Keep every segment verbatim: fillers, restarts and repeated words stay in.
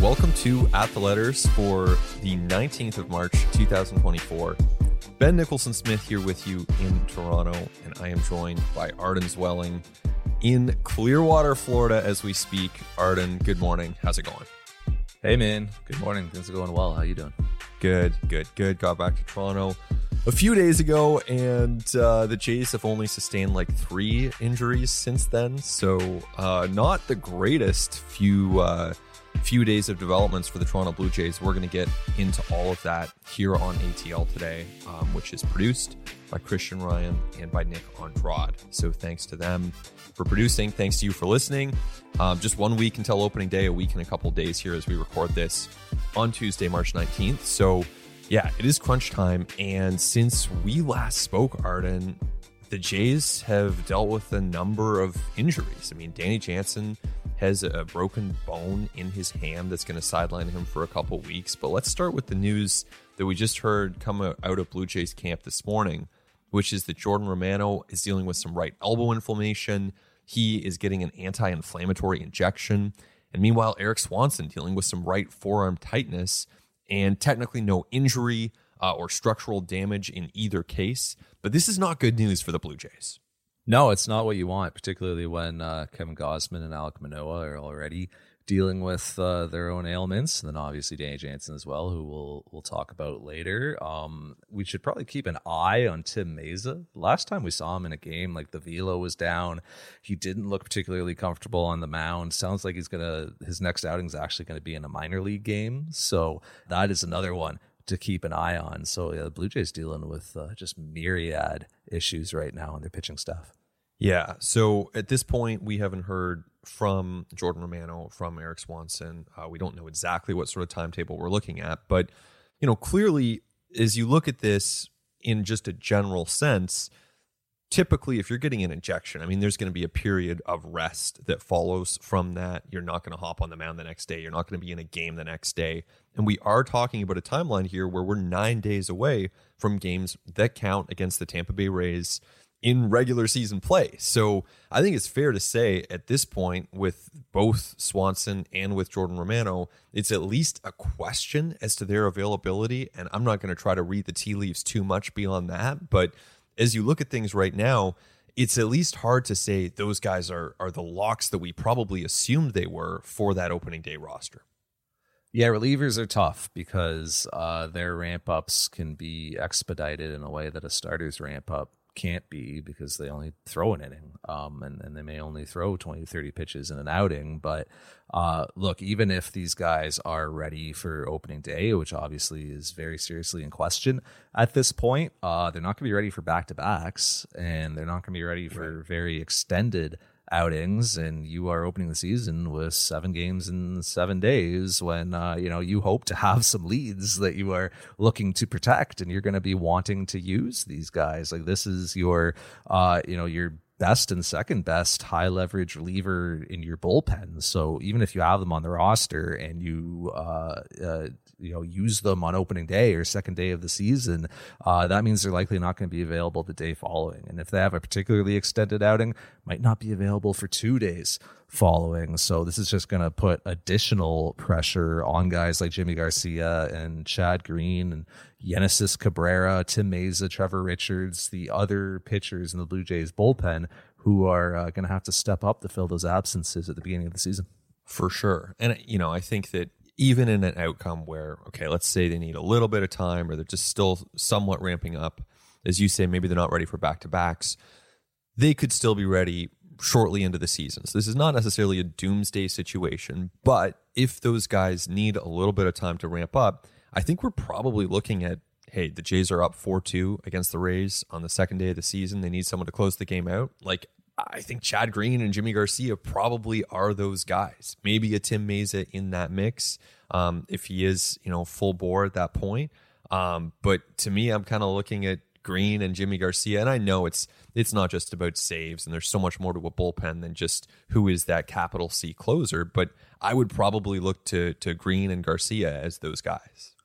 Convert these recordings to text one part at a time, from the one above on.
welcome to At the Letters for the nineteenth of March, two thousand twenty-four. Ben Nicholson-Smith here with you in Toronto, and I am joined by Arden Zwelling in Clearwater, Florida as we speak. Arden, good morning. How's it going? Hey, man. Good morning. Things are going well. How you doing? Good, good, good. Got back to Toronto a few days ago, and uh, the Jays have only sustained like three injuries since then, so uh, not the greatest few uh, few days of developments for the Toronto Blue Jays. We're going to get into all of that here on A T L today, um, which is produced by Christian Ryan and by Nick Andrade. So thanks to them for producing. Thanks to you for listening. Um, just one week until opening day, a week and a couple of days here as we record this on Tuesday, March nineteenth. So yeah, it is crunch time. And since we last spoke, Arden, the Jays have dealt with a number of injuries. I mean, Danny Jansen has a broken bone in his hand that's going to sideline him for a couple weeks. But let's start with the news that we just heard come out of Blue Jays camp this morning, which is that Jordan Romano is dealing with some right elbow inflammation. He is getting an anti-inflammatory injection. And meanwhile, Erik Swanson dealing with some right forearm tightness and technically no injury uh, or structural damage in either case. But this is not good news for the Blue Jays. No, it's not what you want, particularly when uh, Kevin Gausman and Alek Manoah are already dealing with uh, their own ailments, and then obviously Danny Jansen as well, who we'll we'll talk about later. Um, we should probably keep an eye on Tim Mayza. Last time we saw him in a game, like the velo was down, he didn't look particularly comfortable on the mound. Sounds like he's gonna his next outing is actually going to be in a minor league game, so that is another one to keep an eye on. So yeah, the Blue Jays dealing with uh, just myriad issues right now on their pitching staff. Yeah, so at this point, we haven't heard from Jordan Romano, from Erik Swanson. Uh, we don't know exactly what sort of timetable we're looking at, but you know, clearly, as you look at this in just a general sense, typically, if you're getting an injection, I mean, there's going to be a period of rest that follows from that. You're not going to hop on the mound the next day. You're not going to be in a game the next day. And we are talking about a timeline here where we're nine days away from games that count against the Tampa Bay Rays in regular season play. So I think it's fair to say at this point with both Swanson and with Jordan Romano, it's at least a question as to their availability. And I'm not going to try to read the tea leaves too much beyond that. But as you look at things right now, it's at least hard to say those guys are are the locks that we probably assumed they were for that opening day roster. Yeah, relievers are tough because uh, their ramp ups can be expedited in a way that a starter's ramp up can't be, because they only throw an inning, um, and, and they may only throw twenty, thirty pitches in an outing. But uh, look, even if these guys are ready for opening day, which obviously is very seriously in question at this point, uh, they're not going to be ready for back-to-backs, and they're not going to be ready for right. very extended outings. And you are opening the season with seven games in seven days when uh, you know you hope to have some leads that you are looking to protect, and you're going to be wanting to use these guys. Like, this is your uh, you know your best and second best high leverage reliever in your bullpen. So even if you have them on the roster and you uh, uh, you know use them on opening day or second day of the season, uh, that means they're likely not going to be available the day following. And if they have a particularly extended outing, might not be available for two days following. So this is just going to put additional pressure on guys like Jimmy Garcia and Chad Green and Yenesis Cabrera, Tim Mayza, Trevor Richards, the other pitchers in the Blue Jays bullpen who are uh, going to have to step up to fill those absences at the beginning of the season. For sure. And, you know, I think that even in an outcome where, okay, let's say they need a little bit of time or they're just still somewhat ramping up, as you say, maybe they're not ready for back-to-backs, they could still be ready shortly into the season. So this is not necessarily a doomsday situation, but if those guys need a little bit of time to ramp up, I think we're probably looking at, hey, the Jays are up four two against the Rays on the second day of the season. They need someone to close the game out. Like, I think Chad Green and Jimmy Garcia probably are those guys. Maybe a Tim Mayza in that mix, um, if he is, you know, full bore at that point. Um, but to me, I'm kind of looking at Green and Jimmy Garcia, and I know it's it's not just about saves, and there's so much more to a bullpen than just who is that capital C closer. But I would probably look to to Green and Garcia as those guys.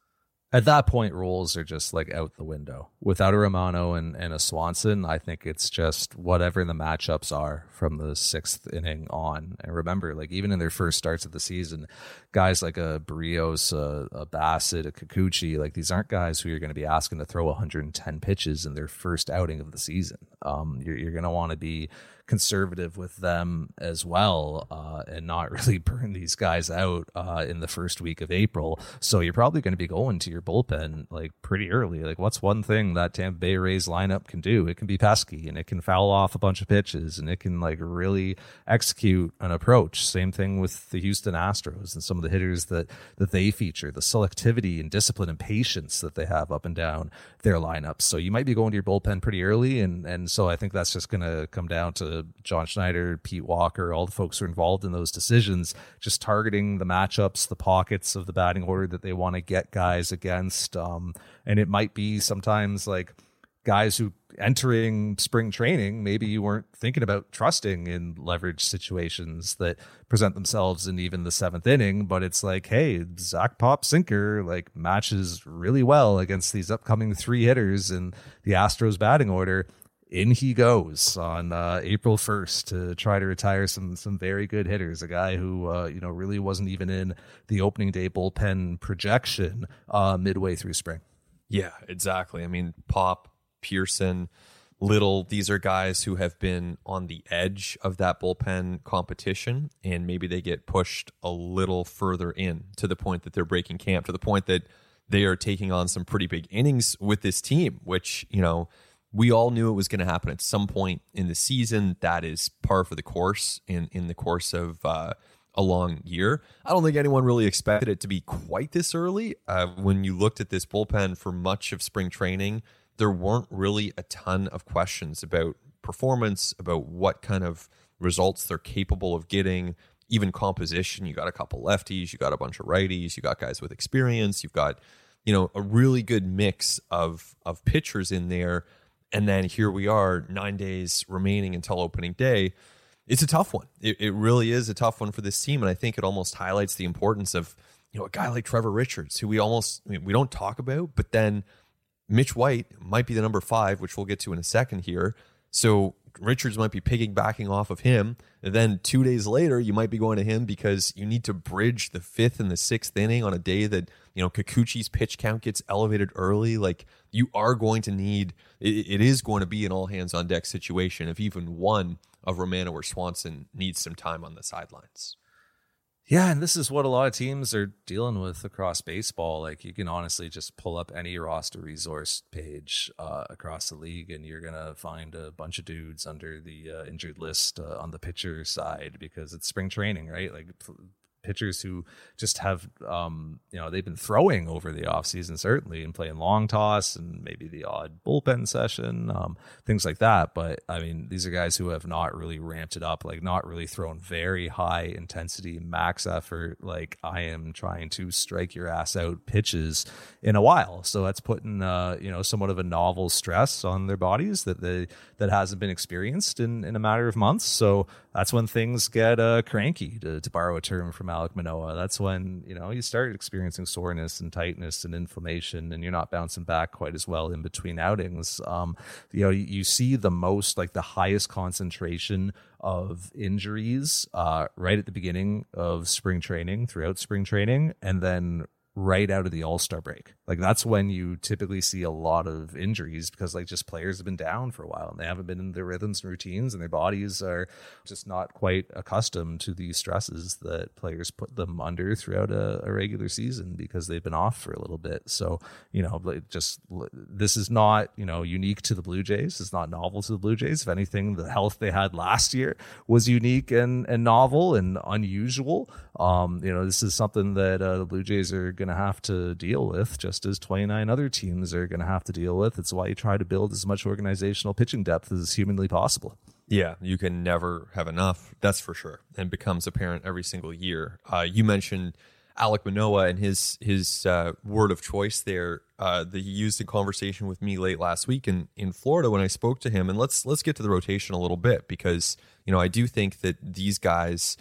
At that point, roles are just like out the window. Without a Romano and, and a Swanson, I think it's just whatever the matchups are from the sixth inning on. And remember, like even in their first starts of the season, guys like a Barrios, a, a Bassett, a Kikuchi, like these aren't guys who you're going to be asking to throw one hundred ten pitches in their first outing of the season. Um, you're, you're going to want to be conservative with them as well, uh, and not really burn these guys out uh, in the first week of April. So you're probably going to be going to your bullpen like pretty early. Like, what's one thing that Tampa Bay Rays lineup can do? It can be pesky, and it can foul off a bunch of pitches, and it can like really execute an approach. Same thing with the Houston Astros and some of the hitters that that they feature, the selectivity and discipline and patience that they have up and down their lineups. So you might be going to your bullpen pretty early, and and so I think that's just going to come down to John Schneider, Pete Walker, all the folks who are involved in those decisions, just targeting the matchups, the pockets of the batting order that they want to get guys against. Um, and it might be sometimes like guys who entering spring training, maybe you weren't thinking about trusting in leverage situations that present themselves in even the seventh inning, but it's like, hey, Zach Pop Sinker like matches really well against these upcoming three hitters in the Astros batting order. In he goes on uh, April first to try to retire some some very good hitters. A guy who uh, you know really wasn't even in the opening day bullpen projection uh, midway through spring. Yeah, exactly. I mean, Pop, Pearson, Little, these are guys who have been on the edge of that bullpen competition, and maybe they get pushed a little further in to the point that they're breaking camp, to the point that they are taking on some pretty big innings with this team, which, you know, we all knew it was going to happen at some point in the season. That is par for the course in, in the course of uh, a long year. I don't think anyone really expected it to be quite this early. Uh, when you looked at this bullpen for much of spring training, there weren't really a ton of questions about performance, about what kind of results they're capable of getting, even composition. You got a couple lefties, you got a bunch of righties, you got guys with experience, you've got, you know, a really good mix of of pitchers in there. And then here we are, nine days remaining until opening day. It's a tough one. It, it really is a tough one for this team. And I think it almost highlights the importance of, you know, a guy like Trevor Richards, who we almost, I mean, we don't talk about, but then Mitch White might be the number five, which we'll get to in a second here. So Richards might be piggybacking off of him. And then two days later, you might be going to him because you need to bridge the fifth and the sixth inning on a day that, you know, Kikuchi's pitch count gets elevated early. Like, you are going to need, it, it is going to be an all hands on deck situation if even one of Romano or Swanson needs some time on the sidelines. Yeah, and this is what a lot of teams are dealing with across baseball. Like, you can honestly just pull up any roster resource page uh, across the league, and you're going to find a bunch of dudes under the uh, injured list uh, on the pitcher side, because it's spring training, right? Like, pitchers who just have, um, you know, they've been throwing over the offseason, certainly, and playing long toss and maybe the odd bullpen session, um, things like that. But, I mean, these are guys who have not really ramped it up, like not really thrown very high intensity, max effort, like I am trying to strike your ass out pitches in a while. So that's putting, uh, you know, somewhat of a novel stress on their bodies that they, that hasn't been experienced in, in a matter of months. So that's when things get uh, cranky, to, to borrow a term from Alek Manoah. That's when, you know, you start experiencing soreness and tightness and inflammation, and you're not bouncing back quite as well in between outings. Um, you know, you, you see the most, like the highest concentration of injuries uh, right at the beginning of spring training, throughout spring training, and then right out of the All-Star break. Like, that's when you typically see a lot of injuries, because like just players have been down for a while and they haven't been in their rhythms and routines, and their bodies are just not quite accustomed to these stresses that players put them under throughout a, a regular season, because they've been off for a little bit. So, you know, just this is not, you know, unique to the Blue Jays. It's not novel to the Blue Jays. If anything, the health they had last year was unique and, and novel and unusual. Um, you know, this is something that uh, the Blue Jays are going to have to deal with, just as twenty-nine other teams are going to have to deal with. It's why you try to build as much organizational pitching depth as humanly possible. Yeah, you can never have enough, that's for sure, and becomes apparent every single year. Uh, you mentioned Alek Manoah and his his uh, word of choice there uh, that he used in conversation with me late last week in, in Florida when I spoke to him. And let's let's get to the rotation a little bit, because, you know, I do think that these guys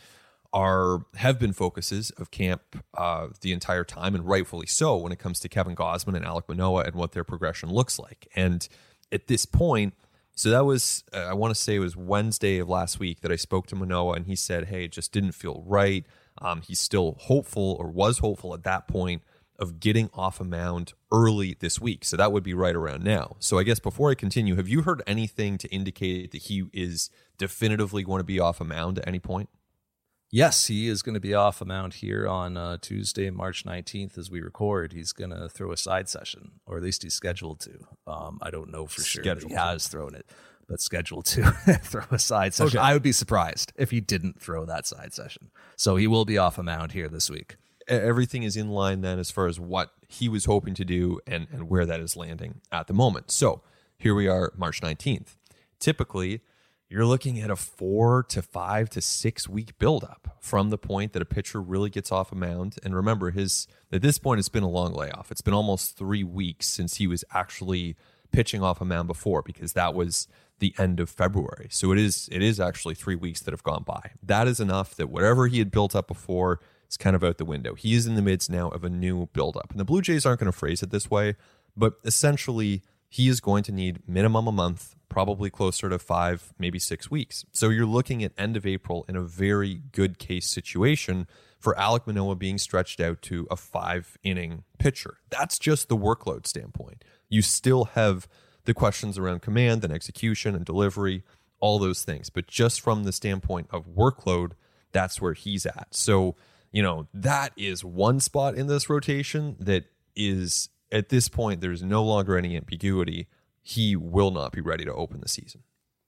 are have been focuses of camp uh, the entire time, and rightfully so, when it comes to Kevin Gausman and Alek Manoah and what their progression looks like. And at this point, so that was, uh, I want to say it was Wednesday of last week that I spoke to Manoah, and he said, hey, it just didn't feel right. Um, he's still hopeful, or was hopeful at that point, of getting off a mound early this week. So that would be right around now. So I guess before I continue, have you heard anything to indicate that he is definitively going to be off a mound at any point? Yes, he is going to be off a mound here on uh, Tuesday, March nineteenth, as we record. He's going to throw a side session, or at least he's scheduled to. Um, I don't know for sure that he has thrown it, but scheduled to throw a side session. Okay. I would be surprised if he didn't throw that side session. So he will be off a mound here this week. Everything is in line then as far as what he was hoping to do and, and where that is landing at the moment. So here we are, March nineteenth. Typically, you're looking at a four to five to six week buildup from the point that a pitcher really gets off a mound. And remember, his at this point, it's been a long layoff. It's been almost three weeks since he was actually pitching off a mound before, because that was the end of February. So it is it is actually three weeks that have gone by. That is enough that whatever he had built up before is kind of out the window. He is in the midst now of a new buildup. And the Blue Jays aren't going to phrase it this way, but essentially he is going to need minimum a month, probably closer to five, maybe six weeks. So you're looking at end of April in a very good case situation for Alek Manoah being stretched out to a five-inning pitcher. That's just the workload standpoint. You still have the questions around command and execution and delivery, all those things. But just from the standpoint of workload, that's where he's at. So, you know, that is one spot in this rotation that is, at this point, there's no longer any ambiguity. He will not be ready to open the season.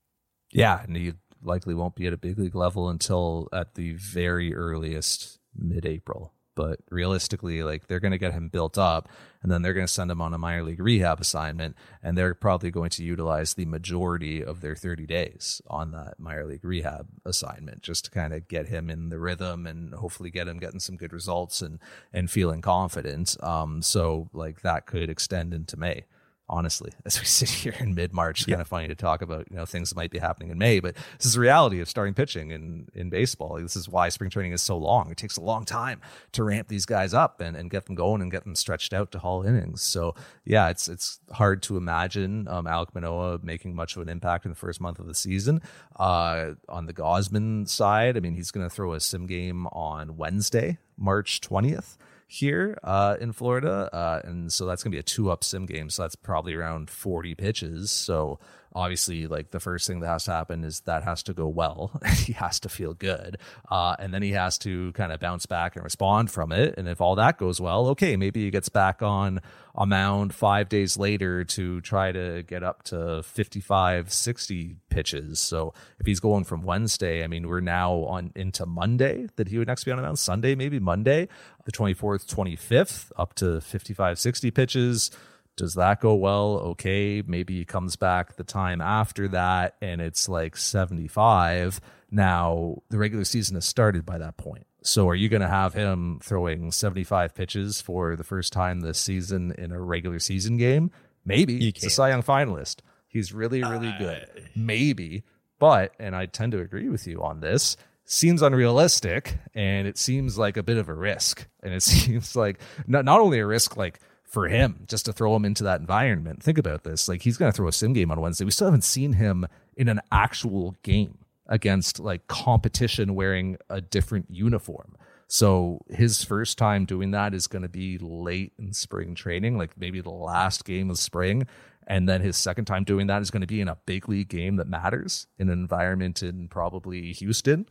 Yeah, and he likely won't be at a big league level until at the very earliest mid-April. But realistically, like, they're going to get him built up, and then they're going to send him on a minor league rehab assignment, and they're probably going to utilize the majority of their thirty days on that minor league rehab assignment, just to kind of get him in the rhythm and hopefully get him getting some good results and and feeling confident. Um, so like that could extend into May. Honestly, as we sit here in mid-March, it's yeah. kind of funny to talk about, you know, things that might be happening in May, but this is the reality of starting pitching in, in baseball. This is why spring training is so long. It takes a long time to ramp these guys up and, and get them going and get them stretched out to haul innings. So yeah, it's it's hard to imagine um, Alek Manoah making much of an impact in the first month of the season. Uh, on the Gausman side, I mean, he's going to throw a sim game on Wednesday, March twentieth. Here uh, in Florida. Uh, and so that's going to be a two-up sim game. So that's probably around forty pitches. So obviously, like, the first thing that has to happen is that has to go well. He has to feel good. Uh, and then he has to kind of bounce back and respond from it. And if all that goes well, okay, maybe he gets back on a mound five days later to try to get up to fifty-five, sixty pitches. So if he's going from Wednesday, I mean, we're now on into Monday that he would next be on a mound. Sunday, maybe Monday, the twenty-fourth, twenty-fifth, up to fifty-five, sixty pitches. Does that go well? Okay, maybe he comes back the time after that and it's like seventy-five. Now, the regular season has started by that point. So are you going to have him throwing seventy-five pitches for the first time this season in a regular season game? Maybe. He's a Cy Young finalist. He's really, really uh, good. Maybe. But, and I tend to agree with you on this, seems unrealistic, and it seems like a bit of a risk. And it seems like not, not only a risk, like, for him, just to throw him into that environment. Think about this. Like, he's going to throw a sim game on Wednesday. We still haven't seen him in an actual game against, like, competition wearing a different uniform. So his first time doing that is going to be late in spring training, like maybe the last game of spring. And then his second time doing that is going to be in a big league game that matters in an environment in probably Houston.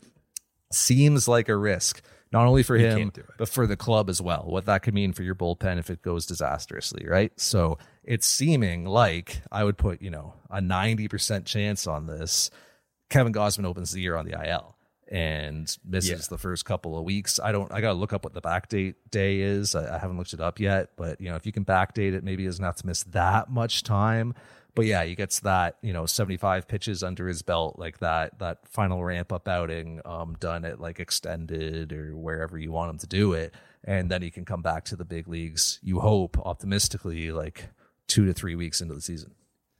Seems like a risk. Not only for him, but for the club as well. What that could mean for your bullpen if it goes disastrously, right? So it's seeming like I would put, you know, a ninety percent chance on this. Kevin Gausman opens the year on the I L and misses yeah. the first couple of weeks. I don't, I got to look up what the backdate day is. I, I haven't looked it up yet, but, you know, if you can backdate it, maybe he doesn't have to miss that much time. But yeah, he gets that, you know, seventy-five pitches under his belt, like that, that final ramp up outing um, done at like extended or wherever you want him to do it. And then he can come back to the big leagues, you hope, optimistically, like two to three weeks into the season.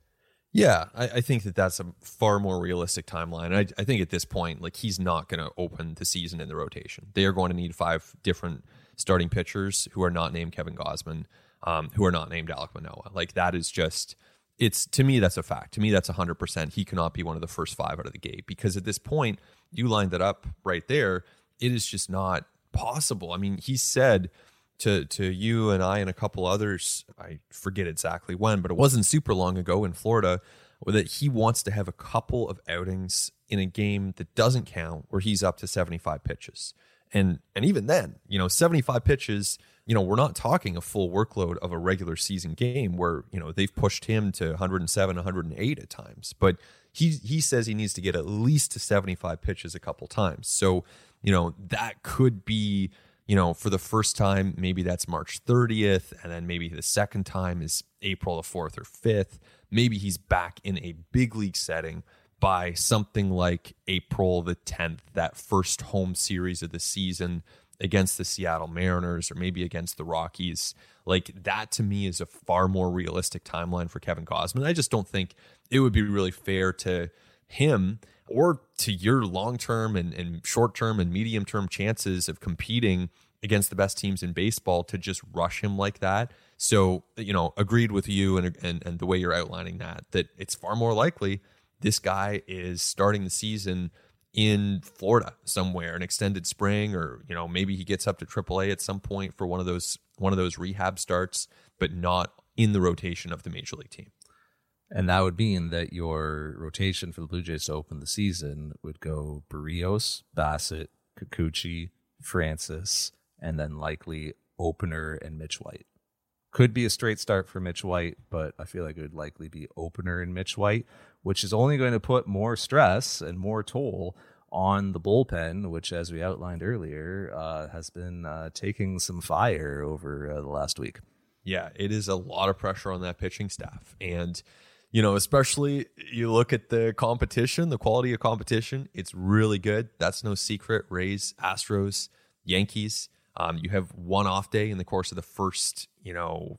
Yeah, I, I think that that's a far more realistic timeline. I, I think at this point, like he's not going to open the season in the rotation. They are going to need five different starting pitchers who are not named Kevin Gausman, um, who are not named Alek Manoah. Like that is just, it's to me that's a fact. To me that's one hundred percent. He cannot be one of the first five out of the gate because at this point, you lined it up right there. It is just not possible. I mean, he said to to you and I and a couple others, I forget exactly when, but it wasn't super long ago in Florida, that he wants to have a couple of outings in a game that doesn't count where he's up to seventy-five pitches. And and even then, you know, seventy-five pitches, you know, we're not talking a full workload of a regular season game where, you know, they've pushed him to one oh seven, one oh eight at times. But he he says he needs to get at least to seventy-five pitches a couple times. So, you know, that could be, you know, for the first time, maybe that's March thirtieth, and then maybe the second time is April the fourth or fifth. Maybe he's back in a big league setting by something like April the tenth, that first home series of the season against the Seattle Mariners or maybe against the Rockies. Like that to me is a far more realistic timeline for Kevin Gausman. I just don't think it would be really fair to him or to your long-term and, and short-term and medium-term chances of competing against the best teams in baseball to just rush him like that. So, you know, agreed with you and, and, and the way you're outlining that, that it's far more likely this guy is starting the season in Florida somewhere, an extended spring, or, you know, maybe he gets up to triple A at some point for one of those, one of those rehab starts, but not in the rotation of the major league team. And that would mean that your rotation for the Blue Jays to open the season would go Berríos, Bassett, Kikuchi, Francis, and then likely opener and Mitch White. Could be a straight start for Mitch White, but I feel like it would likely be opener and Mitch White, which is only going to put more stress and more toll on the bullpen, which, as we outlined earlier, uh, has been uh, taking some fire over uh, the last week. Yeah, it is a lot of pressure on that pitching staff. And you know, especially you look at the competition, the quality of competition, it's really good. That's no secret. Rays, Astros, Yankees. Um, you have one off day in the course of the first, you know,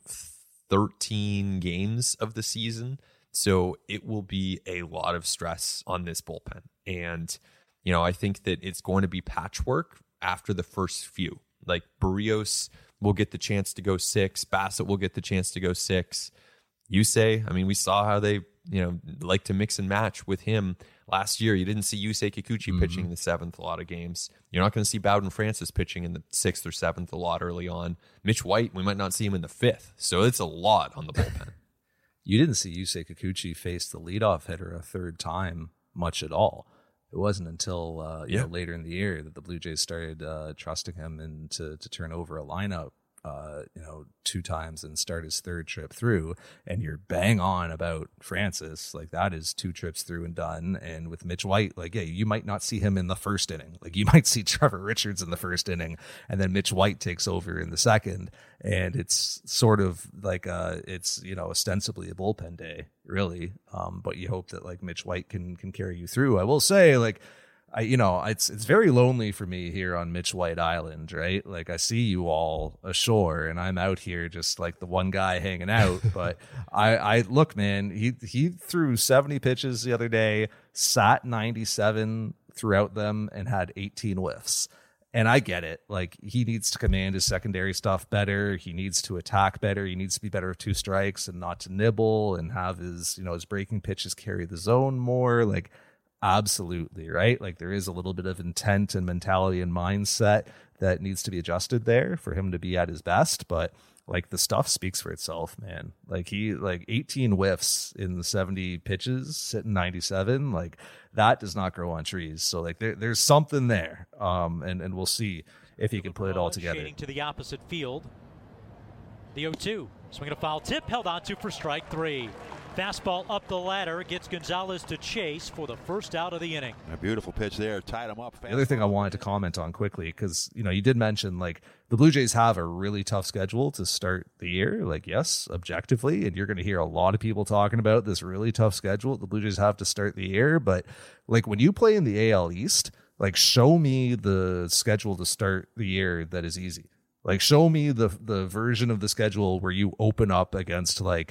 thirteen games of the season. So it will be a lot of stress on this bullpen. And, you know, I think that it's going to be patchwork after the first few. Like Berríos will get the chance to go six. Bassett will get the chance to go six. Yusei, I mean, we saw how they, you know, like to mix and match with him last year. You didn't see Yusei Kikuchi mm-hmm. pitching in the seventh a lot of games. You're not going to see Bowden Francis pitching in the sixth or seventh a lot early on. Mitch White, we might not see him in the fifth. So it's a lot on the bullpen. You didn't see Yusei Kikuchi face the leadoff hitter a third time much at all. It wasn't until uh, you yeah. know, later in the year that the Blue Jays started uh, trusting him and to, to turn over a lineup. Uh, you know, two times and start his third trip through, and you're bang on about Francis. Like that is two trips through and done. And with Mitch White, like, yeah, you might not see him in the first inning. Like you might see Trevor Richards in the first inning, and then Mitch White takes over in the second. And it's sort of like uh it's, you know, ostensibly a bullpen day, really. Um, but you hope that like Mitch White can can carry you through. I will say, like, I, you know, it's it's very lonely for me here on Mitch White Island, right? Like I see you all ashore, and I'm out here just like the one guy hanging out. But I, I look, man, he he threw seventy pitches the other day, sat ninety-seven throughout them, and had eighteen whiffs. And I get it. Like he needs to command his secondary stuff better. He needs to attack better. He needs to be better with two strikes and not to nibble and have his, you know, his breaking pitches carry the zone more. Like. Absolutely, right? Like there is a little bit of intent and mentality and mindset that needs to be adjusted there for him to be at his best. But like the stuff speaks for itself, man. Like he like eighteen whiffs in the seventy pitches, sitting ninety-seven. Like that does not grow on trees. So like there, there's something there. Um, and, and we'll see if he can put it all together. Shading to the opposite field. The oh two. Swinging a foul tip, held on to for strike three. Fastball up the ladder, gets Gonzalez to chase for the first out of the inning. A beautiful pitch there, tied him up. The other thing I wanted to comment on quickly, because, you know, you did mention, like, the Blue Jays have a really tough schedule to start the year. Like, yes, objectively, and you're going to hear a lot of people talking about this really tough schedule the Blue Jays have to start the year. But, like, when you play in the A L East, like, show me the schedule to start the year that is easy. Like, show me the the version of the schedule where you open up against, like,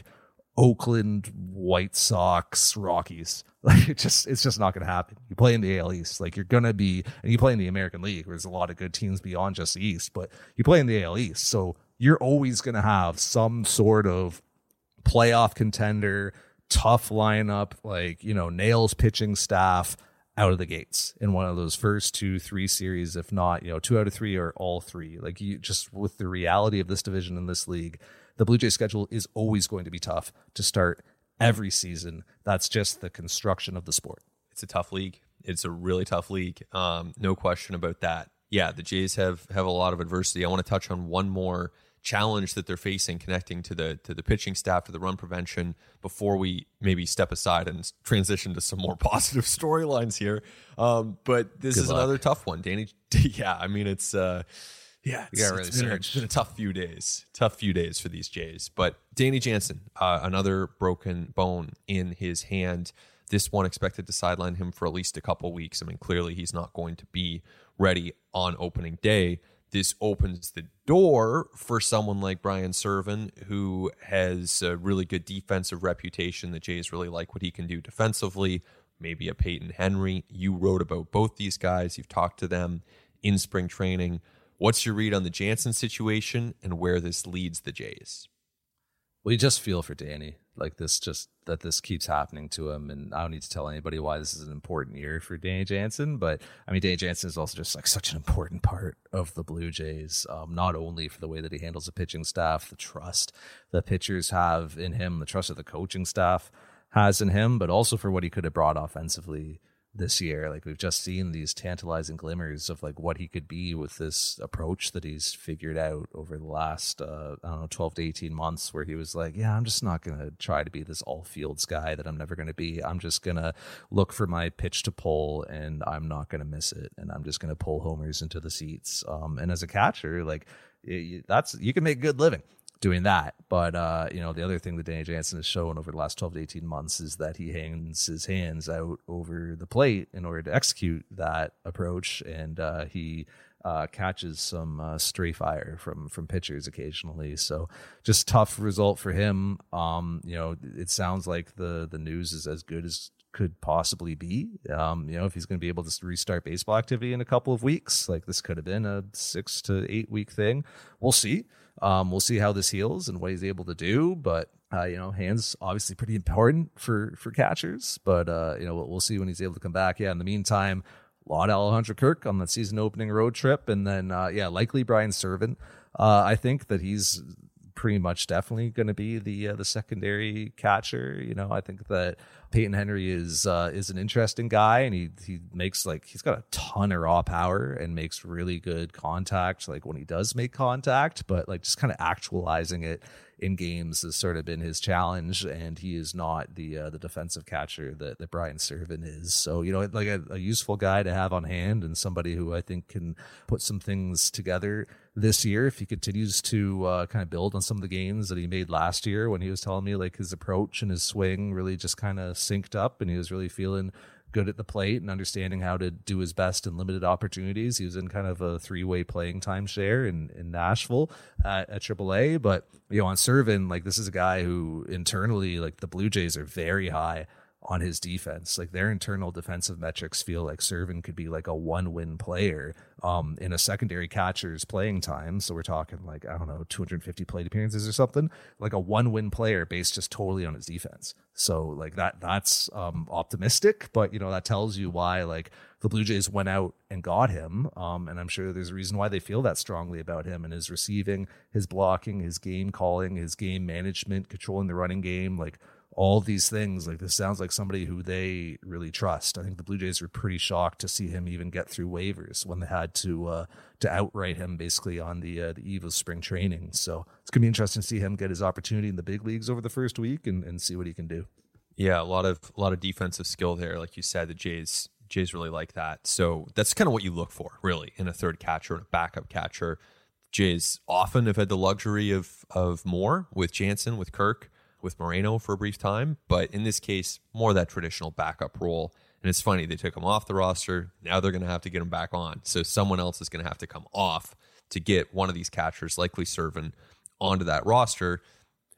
Oakland, White Sox, Rockies. Like it just it's just not going to happen. You play in the A L East, like you're going to be, and you play in the American League, where there's a lot of good teams beyond just the East, but you play in the A L East, so you're always going to have some sort of playoff contender, tough lineup, like, you know, nails pitching staff out of the gates in one of those first two, three series, if not, you know, two out of three or all three. Like you just with the reality of this division in this league, the Blue Jays schedule is always going to be tough to start every season. That's just the construction of the sport. It's a tough league. It's a really tough league. Um, no question about that. Yeah, the Jays have have a lot of adversity. I want to touch on one more challenge that they're facing connecting to the to the pitching staff, to the run prevention, before we maybe step aside and transition to some more positive storylines here. Um, but this Good is luck. another tough one, Danny. Yeah, I mean it's uh, yeah, it's, really it's, been a, it's been a tough few days, tough few days for these Jays. But Danny Jansen, uh, another broken bone in his hand. This one expected to sideline him for at least a couple weeks. I mean, clearly he's not going to be ready on opening day. This opens the door for someone like Brian Serven, who has a really good defensive reputation. The Jays really like what he can do defensively. Maybe a Peyton Henry. You wrote about both these guys. You've talked to them in spring training. What's your read on the Jansen situation and where this leads the Jays? Well, you just feel for Danny, like this, just that this keeps happening to him. And I don't need to tell anybody why this is an important year for Danny Jansen. But I mean, Danny Jansen is also just like such an important part of the Blue Jays, um, not only for the way that he handles the pitching staff, the trust the pitchers have in him, the trust that the coaching staff has in him, but also for what he could have brought offensively this year. Like we've just seen these tantalizing glimmers of like what he could be with this approach that he's figured out over the last uh, I don't know twelve to eighteen months, where he was like, yeah, I'm just not gonna try to be this all fields guy that I'm never gonna be. I'm just gonna look for my pitch to pull and I'm not gonna miss it, and I'm just gonna pull homers into the seats. Um, and as a catcher, like it, that's you can make good living doing that. But, uh, you know, the other thing that Danny Jansen has shown over the last twelve to eighteen months is that he hangs his hands out over the plate in order to execute that approach. And uh, he uh, catches some uh, stray fire from, from pitchers occasionally. So just tough result for him. Um, you know, it sounds like the, the news is as good as could possibly be. Um, you know, if he's going to be able to restart baseball activity in a couple of weeks, like this could have been a six to eight week thing. We'll see. Um, we'll see how this heals and what he's able to do, but uh, you know, hands obviously pretty important for for catchers. But uh, you know, we'll, we'll see when he's able to come back. Yeah. In the meantime, a lot of Alejandro Kirk on that season opening road trip, and then uh, yeah, likely Brian Serven. Uh, I think that he's pretty much definitely going to be the uh, the secondary catcher. You know, I think that Peyton Henry is uh, is an interesting guy, and he he makes like he's got a ton of raw power and makes really good contact. Like when he does make contact, but like just kind of actualizing it in games has sort of been his challenge, and he is not the uh, the defensive catcher that, that Brian Serven is. So, you know, like a, a useful guy to have on hand, and somebody who I think can put some things together this year if he continues to uh, kind of build on some of the gains that he made last year, when he was telling me like his approach and his swing really just kind of synced up, and he was really feeling good at the plate and understanding how to do his best in limited opportunities. He was in kind of a three-way playing time share in, in Nashville at, at triple A. But, you know, on Serven, like this is a guy who internally, like the Blue Jays are very high on his defense. Like their internal defensive metrics feel like Serven could be like a one-win player um, in a secondary catcher's playing time. So we're talking like, I don't know, two hundred fifty plate appearances or something, like a one-win player based just totally on his defense. So like that, that's um, optimistic, but you know, that tells you why like the Blue Jays went out and got him. Um, and I'm sure there's a reason why they feel that strongly about him and his receiving, his blocking, his game calling, his game management, controlling the running game, like all these things. Like this sounds like somebody who they really trust. I think the Blue Jays were pretty shocked to see him even get through waivers when they had to uh, to outright him basically on the uh, the eve of spring training. So it's gonna be interesting to see him get his opportunity in the big leagues over the first week and, and see what he can do. Yeah, a lot of a lot of defensive skill there, like you said. The Jays Jays really like that. So that's kind of what you look for, really, in a third catcher and a backup catcher. Jays often have had the luxury of of more with Jansen, with Kirk, with Moreno for a brief time, but in this case, more that traditional backup role. And it's funny, they took him off the roster. Now they're going to have to get him back on. So someone else is going to have to come off to get one of these catchers, likely Serven, onto that roster,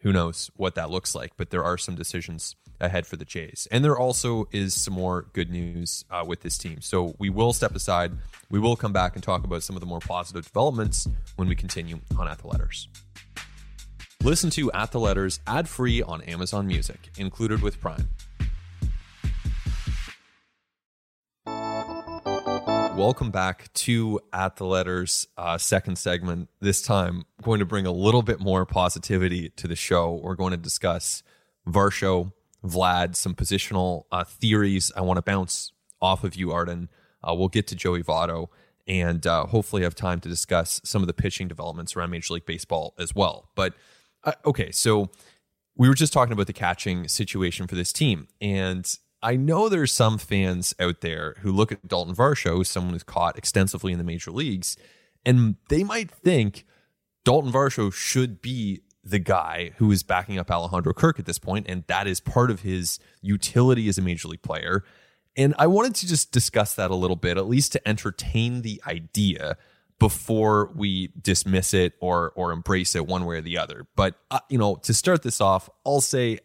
who knows what that looks like, but there are some decisions ahead for the Jays. And there also is some more good news uh, with this team. So we will step aside. We will come back and talk about some of the more positive developments when we continue on At the Letters. Listen to At the Letters ad-free on Amazon Music, included with Prime. Welcome back to At the Letters, uh, second segment. This time, I'm going to bring a little bit more positivity to the show. We're going to discuss Varsho, Vlad, some positional uh, theories. I want to bounce off of you, Arden. Uh, we'll get to Joey Votto, and uh, hopefully have time to discuss some of the pitching developments around Major League Baseball as well. But, uh, okay, so we were just talking about the catching situation for this team, and I know there's some fans out there who look at Dalton Varsho, someone who's caught extensively in the major leagues, and they might think Dalton Varsho should be the guy who is backing up Alejandro Kirk at this point, and that is part of his utility as a major league player. And I wanted to just discuss that a little bit, at least to entertain the idea before we dismiss it or or embrace it one way or the other. But, uh, you know, to start this off, I'll say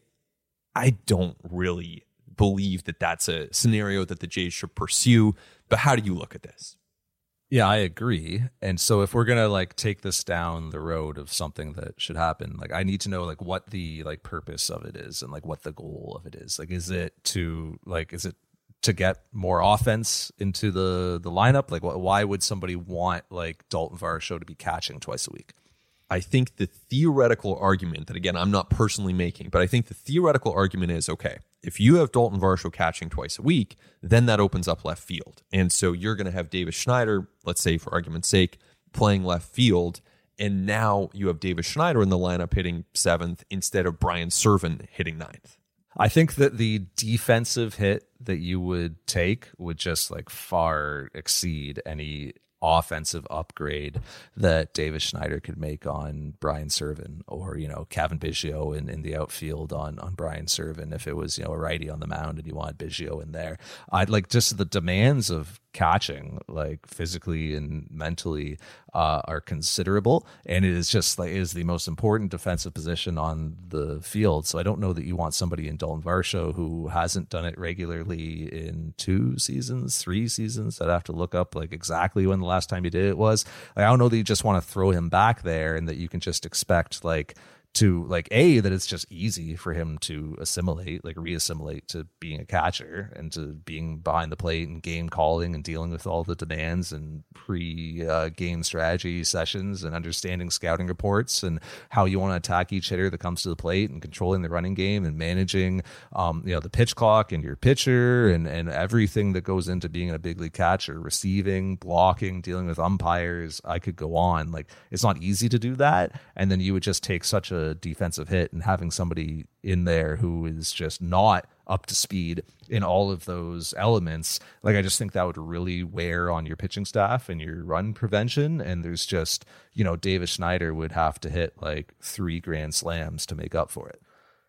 I don't really believe that that's a scenario that the Jays should pursue. But how do you look at this? Yeah, I agree. And so if we're going to like take this down the road of something that should happen, like I need to know like what the like purpose of it is and like what the goal of it is. Like, is it to like, is it to get more offense into the, the lineup? Like wh- why would somebody want like Dalton Varsho to be catching twice a week? I think the theoretical argument that, again, I'm not personally making, but I think the theoretical argument is, okay, if you have Dalton Varsho catching twice a week, then that opens up left field. And so you're going to have Davis Schneider, let's say for argument's sake, playing left field. And now you have Davis Schneider in the lineup hitting seventh instead of Brian Serven hitting ninth. I think that the defensive hit that you would take would just like far exceed any offensive upgrade that Davis Schneider could make on Brian Serven, or, you know, Kevin Biggio in, in the outfield on, on Brian Serven. If it was, you know, a righty on the mound and you wanted Biggio in there, I'd like just the demands of catching, like physically and mentally, uh, are considerable. And it is just like, it is the most important defensive position on the field. So I don't know that you want somebody in Dalton Varsho who hasn't done it regularly in two seasons, three seasons. I'd have to look up like exactly when the last time he did it was. Like, I don't know that you just want to throw him back there and that you can just expect like to like a that it's just easy for him to assimilate, like reassimilate to being a catcher and to being behind the plate and game calling and dealing with all the demands and pre uh, game strategy sessions and understanding scouting reports and how you want to attack each hitter that comes to the plate and controlling the running game and managing um you know the pitch clock and your pitcher and and everything that goes into being a big league catcher, receiving, blocking, dealing with umpires. I could go on. Like, it's not easy to do that, and then you would just take such a defensive hit, and having somebody in there who is just not up to speed in all of those elements, like I just think that would really wear on your pitching staff and your run prevention. And there's just, you know, Davis Schneider would have to hit like three grand slams to make up for it.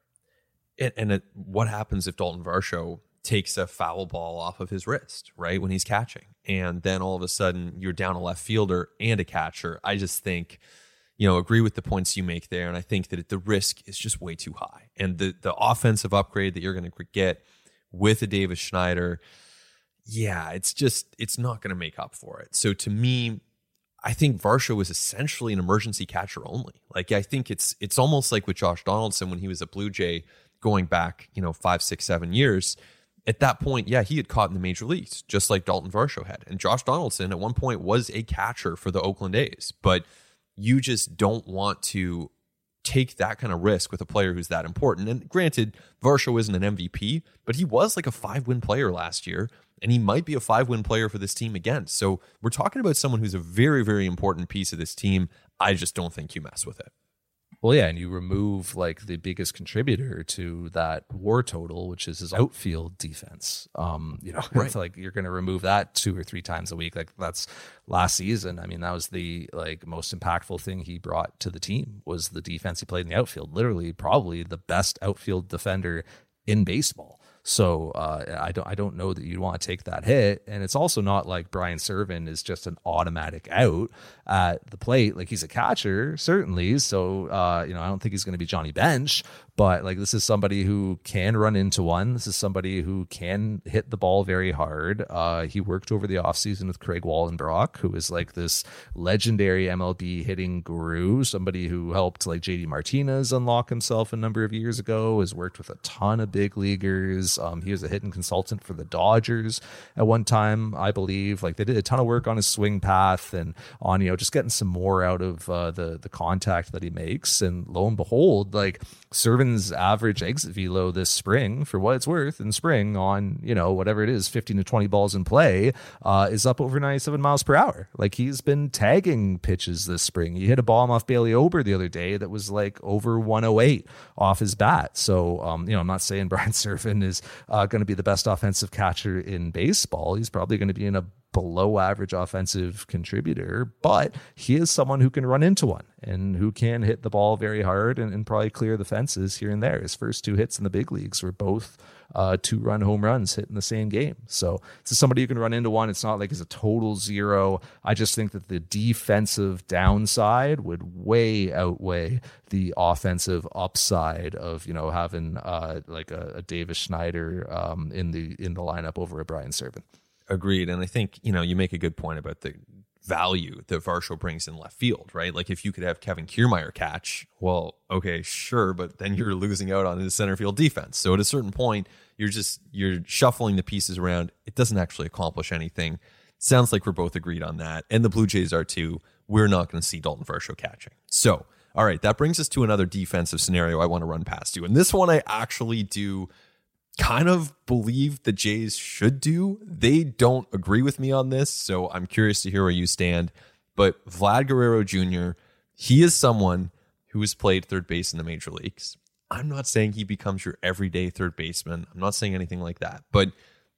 And, and it, what happens if Dalton Varsho takes a foul ball off of his wrist, right, when he's catching, and then all of a sudden you're down a left fielder and a catcher? I just think, you know, agree with the points you make there. And I think that the risk is just way too high. And the, the offensive upgrade that you're going to get with a Davis Schneider, yeah, it's just, it's not going to make up for it. So to me, I think Varsho is essentially an emergency catcher only. Like, I think it's, it's almost like with Josh Donaldson when he was a Blue Jay going back, you know, five, six, seven years. At that point, yeah, he had caught in the major leagues, just like Dalton Varsho had. And Josh Donaldson at one point was a catcher for the Oakland A's. But you just don't want to take that kind of risk with a player who's that important. And granted, Varsho isn't an M V P, but he was like a five-win player last year, and he might be a five-win player for this team again. So we're talking about someone who's a very, very important piece of this team. I just don't think you mess with it. Well, yeah, and you remove like the biggest contributor to that war total, which is his outfield defense. Um, you know, right. It's like you're going to remove that two or three times a week. Like that's last season. I mean, that was the like most impactful thing he brought to the team was the defense he played in the outfield. Literally, probably the best outfield defender in baseball. So uh, I don't I don't know that you'd want to take that hit. And it's also not like Brian Serven is just an automatic out at the plate. Like, he's a catcher, certainly. So, uh, you know, I don't think he's going to be Johnny Bench, but like, this is somebody who can run into one. This is somebody who can hit the ball very hard. Uh, he worked over the offseason with Craig Wallenbrock, who is like this legendary M L B hitting guru, somebody who helped like J D Martinez unlock himself a number of years ago, has worked with a ton of big leaguers. Um, he was a hitting consultant for the Dodgers at one time, I believe. Like, they did a ton of work on his swing path and on, you know, just getting some more out of uh, the, the contact that he makes. And lo and behold, like, Serven's average exit velo this spring, for what it's worth in spring on, you know, whatever it is, fifteen to twenty balls in play, uh, is up over ninety-seven miles per hour. Like, he's been tagging pitches this spring. He hit a bomb off Bailey Ober the other day that was like over one oh eight off his bat. So, um, you know, I'm not saying Brian Serven is uh, going to be the best offensive catcher in baseball. He's probably going to be in a below average offensive contributor, but he is someone who can run into one and who can hit the ball very hard and, and probably clear the fences here and there. His first two hits in the big leagues were both uh, two run home runs hit in the same game. So this is somebody who can run into one. It's not like it's a total zero. I just think that the defensive downside would way outweigh the offensive upside of, you know, having uh, like a, a Davis Schneider um, in the, in the lineup over a Brian Serven. Agreed. And I think, you know, you make a good point about the value that Varsho brings in left field, right? Like, if you could have Kevin Kiermaier catch, well, okay, sure, but then you're losing out on his center field defense. So at a certain point, you're just, you're shuffling the pieces around. It doesn't actually accomplish anything. Sounds like we're both agreed on that. And the Blue Jays are too. We're not going to see Dalton Varsho catching. So, all right, that brings us to another defensive scenario I want to run past you. And this one I actually do kind of believe the Jays should do. They don't agree with me on this, so I'm curious to hear where you stand. But Vlad Guerrero Junior, he is someone who has played third base in the major leagues. I'm not saying he becomes your everyday third baseman. I'm not saying anything like that. But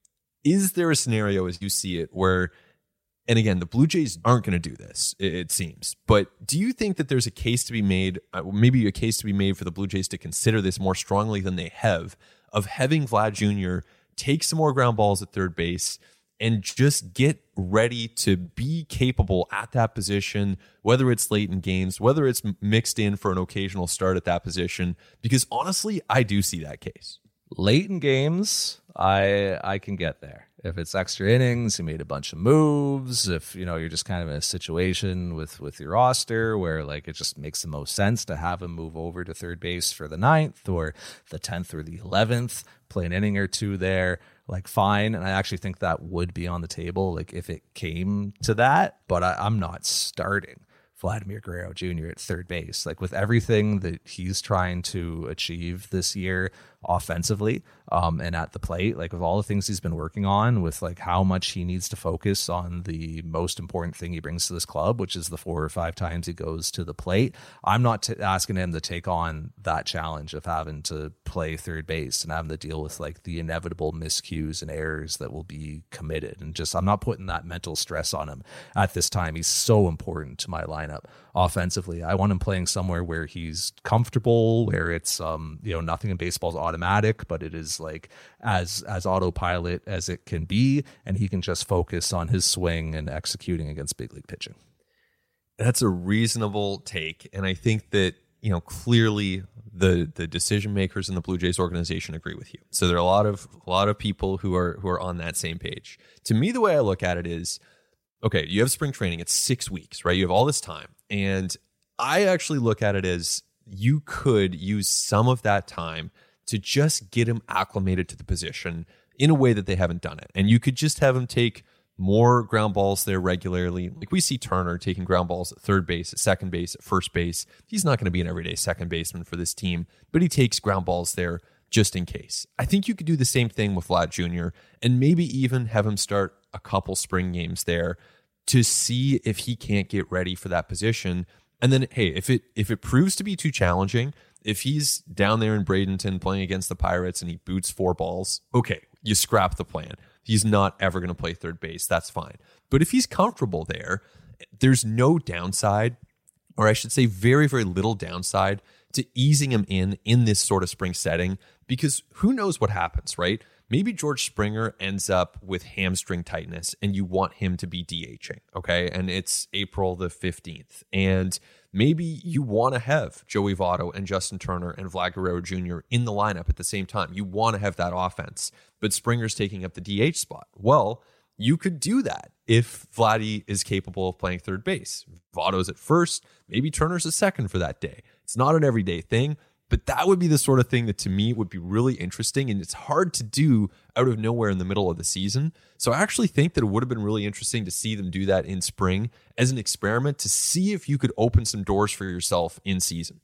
is there a scenario as you see it where, and again, the Blue Jays aren't going to do this, it seems, but do you think that there's a case to be made, uh, maybe a case to be made for the Blue Jays to consider this more strongly than they have, of having Vlad Junior take some more ground balls at third base and just get ready to be capable at that position, whether it's late in games, whether it's mixed in for an occasional start at that position? Because honestly, I do see that case. Late in games, I I can get there. If it's extra innings, you made a bunch of moves. If, you know, you're just kind of in a situation with, with your roster where like it just makes the most sense to have him move over to third base for the ninth or the tenth or the eleventh, play an inning or two there, like fine. And I actually think that would be on the table, like if it came to that, but I, I'm not starting Vladimir Guerrero Junior at third base. Like, with everything that he's trying to achieve this year offensively um, and at the plate, like with all the things he's been working on, with like how much he needs to focus on the most important thing he brings to this club, which is the four or five times he goes to the plate. I'm not t- asking him to take on that challenge of having to play third base and having to deal with like the inevitable miscues and errors that will be committed. And just, I'm not putting that mental stress on him at this time. He's so important to my lineup offensively. I want him playing somewhere where he's comfortable, where it's, um, you know, nothing in baseball is automatic, but it is like as, as autopilot as it can be. And he can just focus on his swing and executing against big league pitching. That's a reasonable take. And I think that, you know, clearly the the decision makers in the Blue Jays organization agree with you. So there are a lot of a lot of people who are who are on that same page. To me, the way I look at it is, okay, you have spring training, it's six weeks, right? You have all this time. And I actually look at it as you could use some of that time to just get him acclimated to the position in a way that they haven't done it. And you could just have him take more ground balls there regularly. Like we see Turner taking ground balls at third base, at second base, at first base. He's not going to be an everyday second baseman for this team, but he takes ground balls there just in case. I think you could do the same thing with Vlad Junior and maybe even have him start a couple spring games there to see if he can't get ready for that position. And then, hey, if it if it proves to be too challenging, if he's down there in Bradenton playing against the Pirates and he boots four balls, okay, you scrap the plan. He's not ever going to play third base. That's fine. But if he's comfortable there, there's no downside, or I should say very, very little downside to easing him in in this sort of spring setting, because who knows what happens, right? maybe George Springer ends up with hamstring tightness and you want him to be DHing, okay? And it's April the fifteenth. And maybe you want to have Joey Votto and Justin Turner and Vlad Guerrero Junior in the lineup at the same time. You want to have that offense, but Springer's taking up the D H spot. Well, you could do that if Vladdy is capable of playing third base. Votto's at first, maybe Turner's a second for that day. It's not an everyday thing, but that would be the sort of thing that to me would be really interesting, and it's hard to do out of nowhere in the middle of the season. So I actually think that it would have been really interesting to see them do that in spring as an experiment to see if you could open some doors for yourself in season.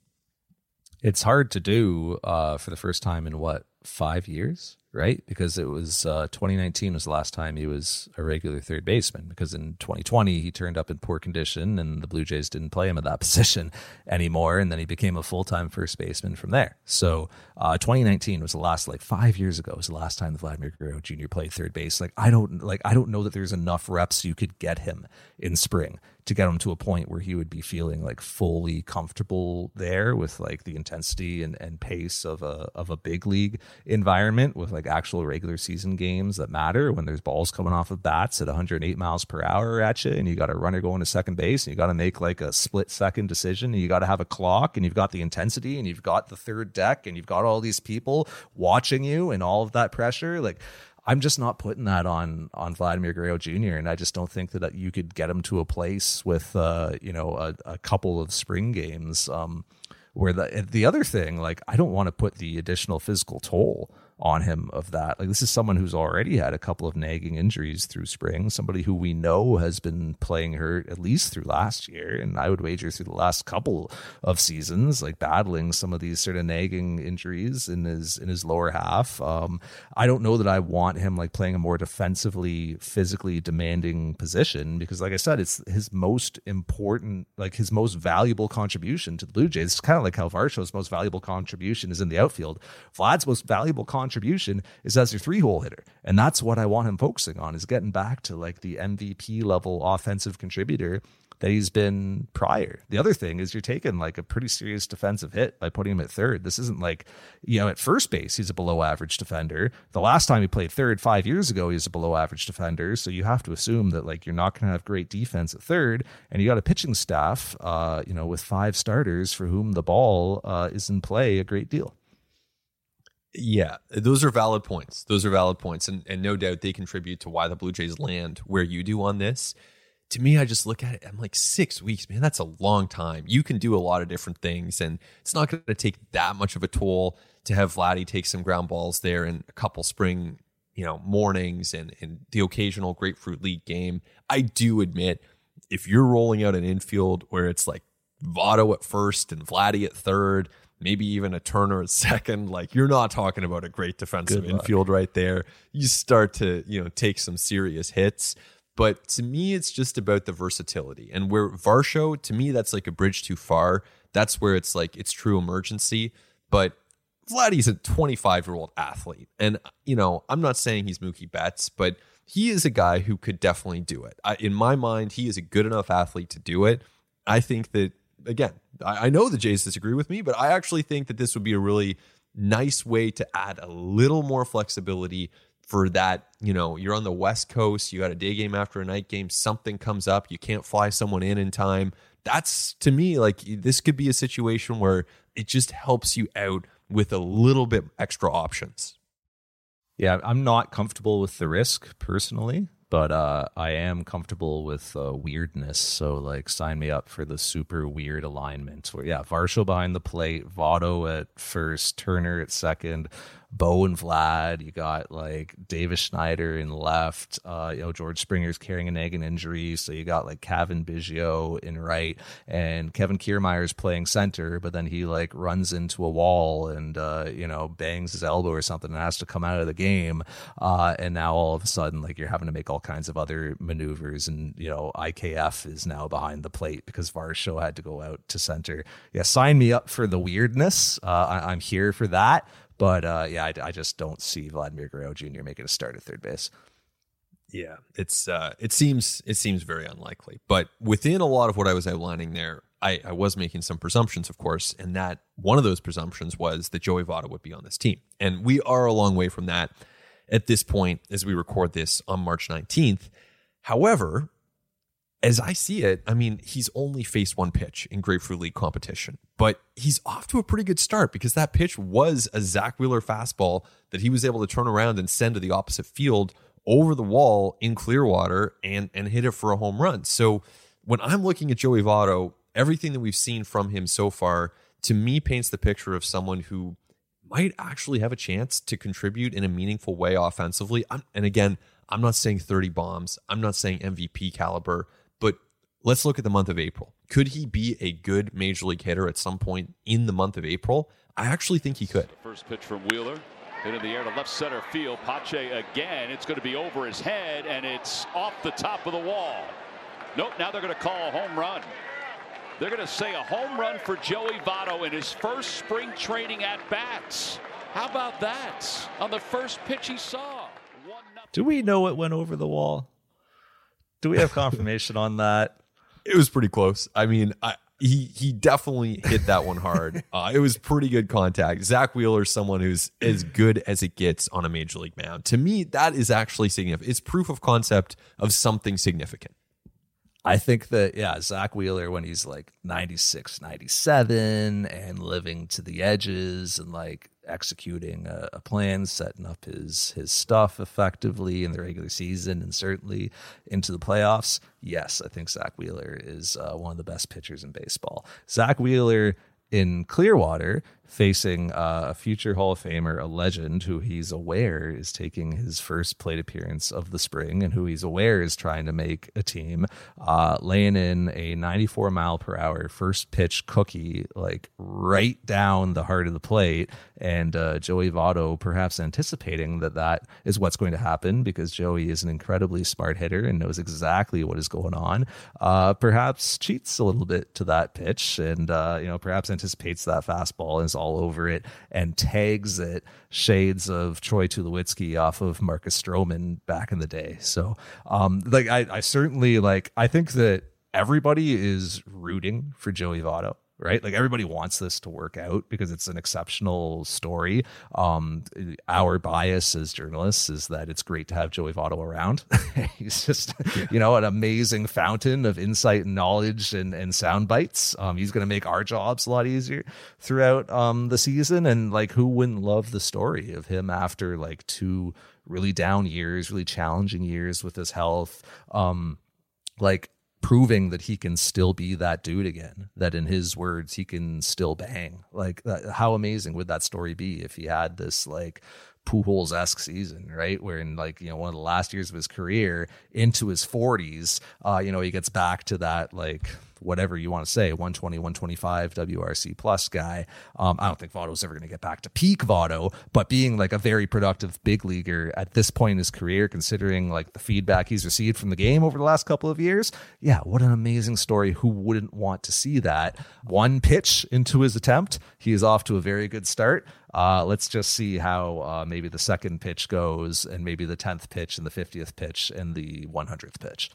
It's hard to do uh, for the first time in what, five years, right? Because it was uh, twenty nineteen was the last time he was a regular third baseman, because in twenty twenty he turned up in poor condition and the Blue Jays didn't play him at that position anymore, and then he became a full-time first baseman from there. So uh, twenty nineteen was the last, like five years ago was the last time the Vladimir Guerrero Junior played third base. Like I don't like I don't know that there's enough reps you could get him in spring to get him to a point where he would be feeling like fully comfortable there with like the intensity and, and pace of a of a big league environment with like actual regular season games that matter when there's balls coming off of bats at one hundred eight miles per hour at you, and you got a runner going to second base, and you got to make like a split second decision, and you got to have a clock, and you've got the intensity, and you've got the third deck, and you've got all these people watching you and all of that pressure. Like I'm just not putting that on on Vladimir Guerrero Junior, and I just don't think that you could get him to a place with uh, you know a, a couple of spring games um, where the the other thing, like I don't want to put the additional physical toll on him of that. Like this is someone who's already had a couple of nagging injuries through spring, somebody who we know has been playing hurt at least through last year, and I would wager through the last couple of seasons, like battling some of these sort of nagging injuries in his in his lower half. Um, I don't know that I want him like playing a more defensively, physically demanding position, because like I said, it's his most important, like his most valuable contribution to the Blue Jays. It's kind of like how Varsho's most valuable contribution is in the outfield. Vlad's most valuable contribution contribution is as your three-hole hitter, and that's what I want him focusing on, is getting back to like the M V P level offensive contributor that he's been prior. The other thing is you're taking like a pretty serious defensive hit by putting him at third. This isn't like, you know, at first base he's a below average defender. The last time he played third five years ago, he was a below average defender. So you have to assume that like you're not going to have great defense at third, and you got a pitching staff, uh, you know, with five starters for whom the ball uh, is in play a great deal. Yeah, those are valid points. Those are valid points. And, and no doubt they contribute to why the Blue Jays land where you do on this. To me, I just look at it, I'm like, six weeks, man, that's a long time. You can do a lot of different things, and it's not going to take that much of a toll to have Vladdy take some ground balls there in a couple spring, you know, mornings and, and the occasional Grapefruit League game. I do admit, if you're rolling out an infield where it's like Votto at first and Vladdy at third, maybe even a Turner at second, like you're not talking about a great defensive infield right there. You start to, you know, take some serious hits. But to me, it's just about the versatility. And where Varsho, to me, that's like a bridge too far. That's where it's like, it's true emergency. But Vladdy's a twenty-five-year-old athlete. And, you know, I'm not saying he's Mookie Betts, but he is a guy who could definitely do it. I, in my mind, he is a good enough athlete to do it. I think that, again, I, I know the Jays disagree with me, but I actually think that this would be a really nice way to add a little more flexibility for that. You know, you're on the West Coast, you got a day game after a night game, something comes up, you can't fly someone in in time. That's, to me, like this could be a situation where it just helps you out with a little bit extra options. Yeah, I'm not comfortable with the risk personally, but uh, I am comfortable with uh, weirdness. So, like, sign me up for the super weird alignment where, yeah, Varsho behind the plate, Votto at first, Turner at second, Bo and Vlad. You got like Davis Schneider in left. Uh, you know, George Springer's carrying a nagging injury, so you got like Cavan Biggio in right, and Kevin Kiermaier's playing center, but then he like runs into a wall and uh, you know, bangs his elbow or something and has to come out of the game. Uh, and now all of a sudden, like you're having to make all kinds of other maneuvers, and you know, I K F is now behind the plate because Varsho had to go out to center. Yeah, sign me up for the weirdness. Uh, I, I'm here for that. But uh, yeah, I, I just don't see Vladimir Guerrero Junior making a start at third base. Yeah, it's uh, it seems it seems very unlikely. But within a lot of what I was outlining there, I, I was making some presumptions, of course, and that one of those presumptions was that Joey Votto would be on this team, and we are a long way from that. at this point as we record this on March nineteenth. However, as I see it, I mean, he's only faced one pitch in Grapefruit League competition, but he's off to a pretty good start because that pitch was a Zach Wheeler fastball that he was able to turn around and send to the opposite field over the wall in Clearwater and, and hit it for a home run. So when I'm looking at Joey Votto, everything that we've seen from him so far, to me, paints the picture of someone who might actually have a chance to contribute in a meaningful way offensively. I'm, and again, I'm not saying thirty bombs. I'm not saying M V P caliber. But let's look at the month of April. Could he be a good major league hitter at some point in the month of April? I actually think he could. First pitch from Wheeler. Hit in the air to left center field. Pache again. It's going to be over his head, and it's off the top of the wall. Nope, now they're going to call a home run. They're going to say a home run for Joey Votto in his first spring training at-bats. How about that? On the first pitch he saw. Do we know it went over the wall? Do we have confirmation on that? It was pretty close. I mean, I, he he definitely hit that one hard. Uh, it was pretty good contact. Zach Wheeler is someone who's as good as it gets on a major league mound. To me, that is actually significant. It's proof of concept of something significant. I think that, yeah, Zach Wheeler, when he's like ninety-six, ninety-seven and living to the edges and like executing a, a plan, setting up his his stuff effectively in the regular season and certainly into the playoffs. Yes, I think Zach Wheeler is uh, one of the best pitchers in baseball. Zach Wheeler in Clearwater facing uh, a future Hall of Famer, a legend who he's aware is taking his first plate appearance of the spring and who he's aware is trying to make a team, uh, laying in a ninety-four mile per hour first pitch cookie, like right down the heart of the plate. And uh, Joey Votto perhaps anticipating that that is what's going to happen because Joey is an incredibly smart hitter and knows exactly what is going on. Uh, perhaps cheats a little bit to that pitch and, uh, you know, perhaps anticipates that fastball and is all over it and tags it shades of Troy Tulowitzki off of Marcus Stroman back in the day. So um, like I, I certainly like, I think that everybody is rooting for Joey Votto. Right? Like everybody wants this to work out because it's an exceptional story. Um, our bias as journalists is that it's great to have Joey Votto around. He's just, yeah. you know, an amazing fountain of insight and knowledge and, and sound bites. Um, he's going to make our jobs a lot easier throughout um, the season. And like, who wouldn't love the story of him after like two really down years, really challenging years with his health? Um, like, proving that he can still be that dude again, that in his words, he can still bang. Like, uh, how amazing would that story be if he had this like Pujols-esque season, right? Where in like, you know, one of the last years of his career into his forties, uh, you know, he gets back to that, like, whatever you want to say, one twenty, one twenty-five W R C plus guy. Um, I don't think Votto's ever going to get back to peak Votto, but being like a very productive big leaguer at this point in his career, considering like the feedback he's received from the game over the last couple of years. Yeah. What an amazing story. Who wouldn't want to see that? One pitch into his attempt. He is off to a very good start. Uh, let's just see how uh, maybe the second pitch goes and maybe the tenth pitch and the fiftieth pitch and the one hundredth pitch.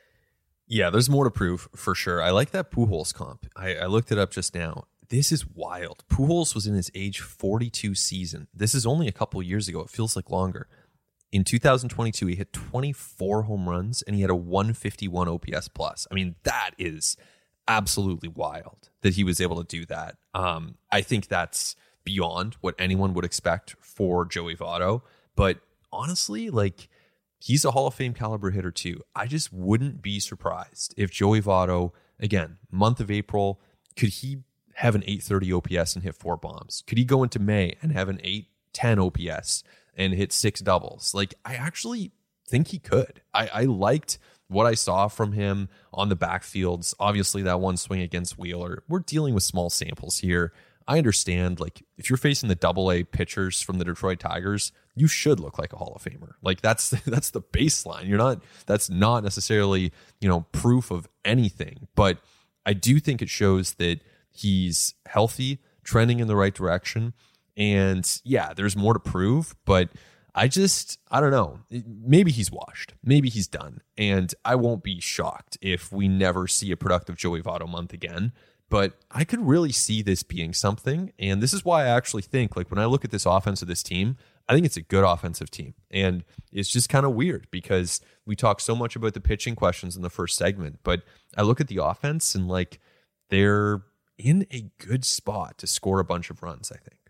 Yeah, there's more to prove for sure. I like that Pujols comp. I, I looked it up just now. This is wild. Pujols was in his age forty-two season. This is only a couple years ago. It feels like longer. In two thousand twenty-two, he hit twenty-four home runs and he had a one fifty-one O P S plus. I mean, that is absolutely wild that he was able to do that. Um, I think that's beyond what anyone would expect for Joey Votto. But honestly, like, he's a Hall of Fame caliber hitter too. I just wouldn't be surprised if Joey Votto, again, month of April, could he have an eight thirty O P S and hit four bombs? Could he go into May and have an eight ten O P S and hit six doubles? Like, I actually think he could. I, I liked what I saw from him on the backfields. Obviously, that one swing against Wheeler. We're dealing with small samples here. I understand, like, if you're facing the double A pitchers from the Detroit Tigers, you should look like a Hall of Famer. Like, that's that's the baseline. You're not, that's not necessarily, you know, proof of anything. But I do think it shows that he's healthy, trending in the right direction. And yeah, there's more to prove, but I just, I don't know. Maybe he's washed. Maybe he's done. And I won't be shocked if we never see a productive Joey Votto month again. But I could really see this being something. And this is why I actually think, like, when I look at this offense of this team, I think it's a good offensive team. And it's just kind of weird because we talk so much about the pitching questions in the first segment, but I look at the offense and like they're in a good spot to score a bunch of runs, I think.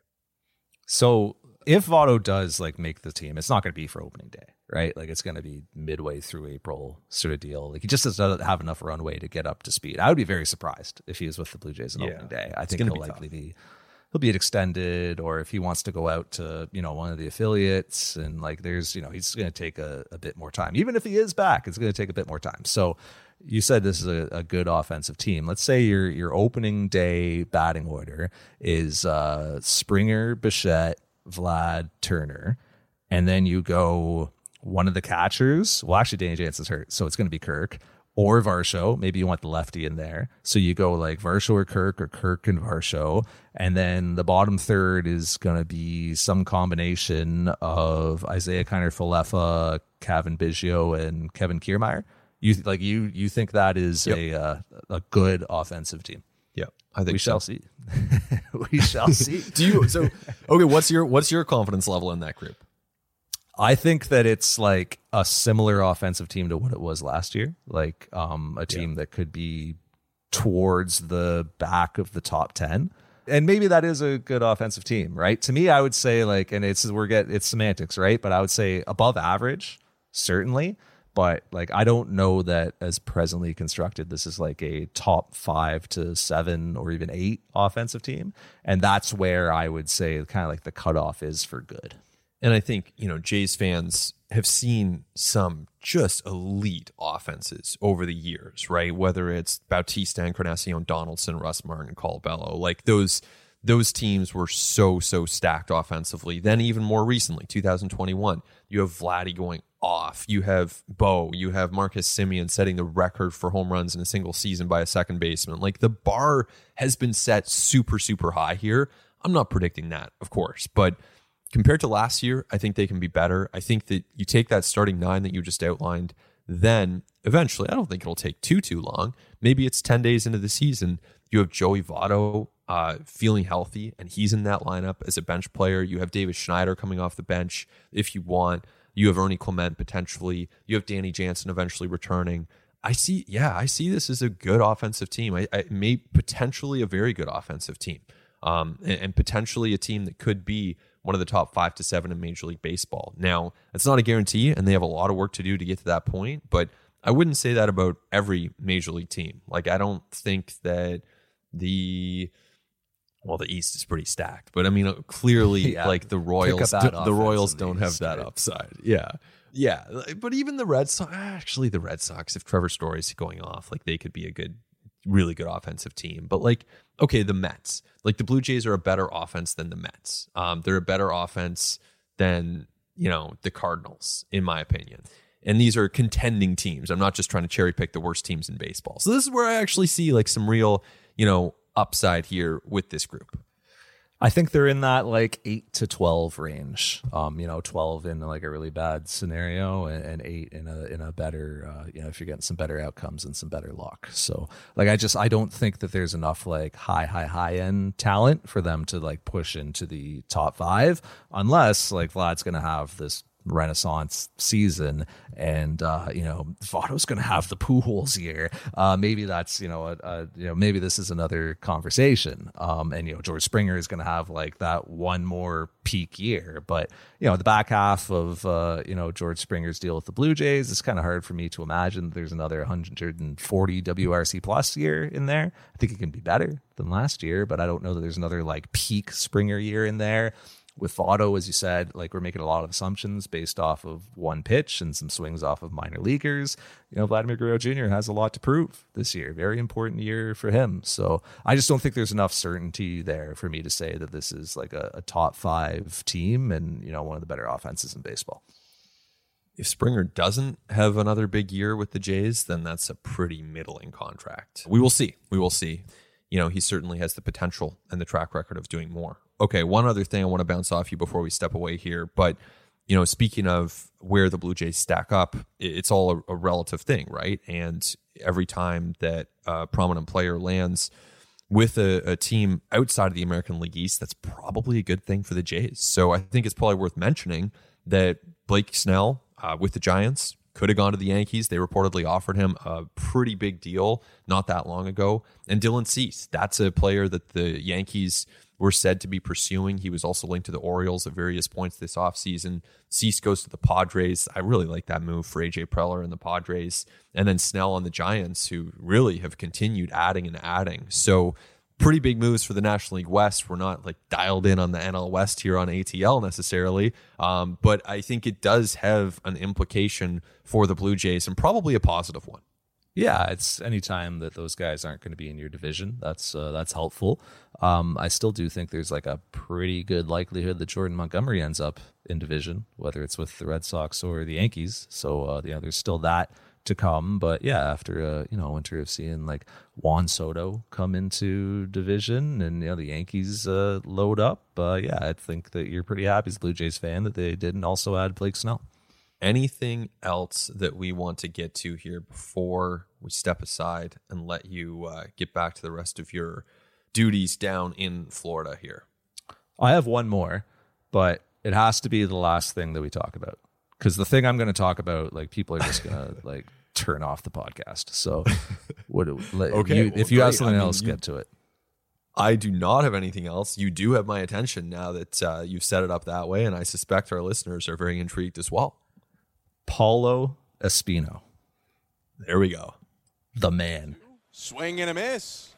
So if Votto does like make the team, it's not going to be for opening day, right? Like it's going to be midway through April sort of deal. Like he just doesn't have enough runway to get up to speed. I would be very surprised if he was with the Blue Jays on Yeah, opening day. I it's think gonna he'll be likely tough. be he'll be extended, or if he wants to go out to, you know, one of the affiliates and like there's, you know, he's going to take a, a bit more time. Even if he is back, it's going to take a bit more time. So you said this is a, a good offensive team. Let's say your your opening day batting order is uh, Springer, Bichette, Vlad, Turner, and then you go one of the catchers. Well, actually, Danny Jansen's hurt, so it's going to be Kirk or Varsho. Maybe you want the lefty in there, so you go like Varsho or Kirk or Kirk and Varsho, and then the bottom third is going to be some combination of Isaiah Kiner-Falefa, Kevin Biggio, and Kevin Kiermaier. You like you you think that is Yep. a uh, a good offensive team? Yeah, I think We so. shall see. We shall see. Do you so okay, what's your what's your confidence level in that group? I think that it's like a similar offensive team to what it was last year, like um, a team that could be towards the back of the top ten. And maybe that is a good offensive team, right? To me, I would say like, and it's we're get it's semantics, right? But I would say above average, certainly. But like, I don't know that as presently constructed, this is like a top five to seven or even eight offensive team. And that's where I would say kind of like the cutoff is for good. And I think, you know, Jays fans have seen some just elite offenses over the years, right? Whether it's Bautista, Encarnacion, Donaldson, Russ Martin, Colbello, like those those teams were so, so stacked offensively. Then even more recently, two thousand twenty-one, you have Vladdy going off. You have Bo. You have Marcus Semien setting the record for home runs in a single season by a second baseman. Like the bar has been set super, super high here. I'm not predicting that, of course, but compared to last year, I think they can be better. I think that you take that starting nine that you just outlined, then eventually, I don't think it'll take too, too long. Maybe it's ten days into the season. You have Joey Votto uh, feeling healthy, and he's in that lineup as a bench player. You have Davis Schneider coming off the bench if you want. You have Ernie Clement potentially. You have Danny Jansen eventually returning. I see, yeah, I see this as a good offensive team. I, I may potentially a very good offensive team, um, and, and potentially a team that could be one of the top five to seven in Major League Baseball. Now, it's not a guarantee, and they have a lot of work to do to get to that point, but I wouldn't say that about every Major League team. Like, I don't think that the, well, the East is pretty stacked, but I mean, clearly, Yeah. like the Royals, that the Royals offense in the don't have East, that right? upside. Yeah. Yeah. But even the Red Sox, actually, the Red Sox, if Trevor Story's going off, like they could be a good, really good offensive team. But like, okay, the Mets, like the Blue Jays are a better offense than the Mets. Um, they're a better offense than, you know, the Cardinals, in my opinion. And these are contending teams. I'm not just trying to cherry pick the worst teams in baseball. So this is where I actually see like some real, you know, upside here with this group. I think they're in that like eight to twelve range. Um, you know, twelve in like a really bad scenario, and, and eight in a in a better. Uh, you know, if you're getting some better outcomes and some better luck. So, like, I just I don't think that there's enough like high high high end talent for them to like push into the top five, unless like Vlad's going to have this renaissance season, and uh you know Votto's gonna have the Pujols year. Uh maybe that's you know a, a you know maybe this is another conversation, um and you know George Springer is gonna have like that one more peak year. But you know the back half of uh you know George Springer's deal with the Blue Jays, it's kind of hard for me to imagine there's another one hundred forty W R C plus year in there. I think it can be better than last year, but I don't know that there's another like peak Springer year in there. With Votto, as you said, like we're making a lot of assumptions based off of one pitch and some swings off of minor leaguers. You know, Vladimir Guerrero Junior has a lot to prove this year. Very important year for him. So I just don't think there's enough certainty there for me to say that this is like a, a top five team and, you know, one of the better offenses in baseball. If Springer doesn't have another big year with the Jays, then that's a pretty middling contract. We will see. We will see. You know, he certainly has the potential and the track record of doing more. Okay, one other thing I want to bounce off you before we step away here, but, you know, speaking of where the Blue Jays stack up, it's all a, a relative thing, right? And every time that a prominent player lands with a, a team outside of the American League East, that's probably a good thing for the Jays. So I think it's probably worth mentioning that Blake Snell uh, with the Giants could have gone to the Yankees. They reportedly offered him a pretty big deal not that long ago. And Dylan Cease, that's a player that the Yankees were said to be pursuing. He was also linked to the Orioles at various points this offseason. Cease goes to the Padres. I really like that move for A J Preller and the Padres. And then Snell on the Giants, who really have continued adding and adding. So pretty big moves for the National League West. We're not like dialed in on the N L West here on A T L necessarily. Um, but I think it does have an implication for the Blue Jays and probably a positive one. Yeah, it's anytime that those guys aren't going to be in your division, that's uh, that's helpful. Um, I still do think there's like a pretty good likelihood that Jordan Montgomery ends up in division, whether it's with the Red Sox or the Yankees. So uh, yeah, there's still that to come. But yeah, after a you know winter of seeing like Juan Soto come into division and you know the Yankees uh, load up, uh, yeah, I think that you're pretty happy as a Blue Jays fan that they didn't also add Blake Snell. Anything else that we want to get to here before we step aside and let you uh, get back to the rest of your duties down in Florida here? I have one more, but it has to be the last thing that we talk about, because the thing I'm going to talk about, like people are just going to like turn off the podcast. So what, like, okay, you, well, if you great. have something I mean, else, you, get to it. I do not have anything else. You do have my attention now that uh, you've set it up that way, and I suspect our listeners are very intrigued as well. Paulo Espino. There we go. The man. Swing and a miss.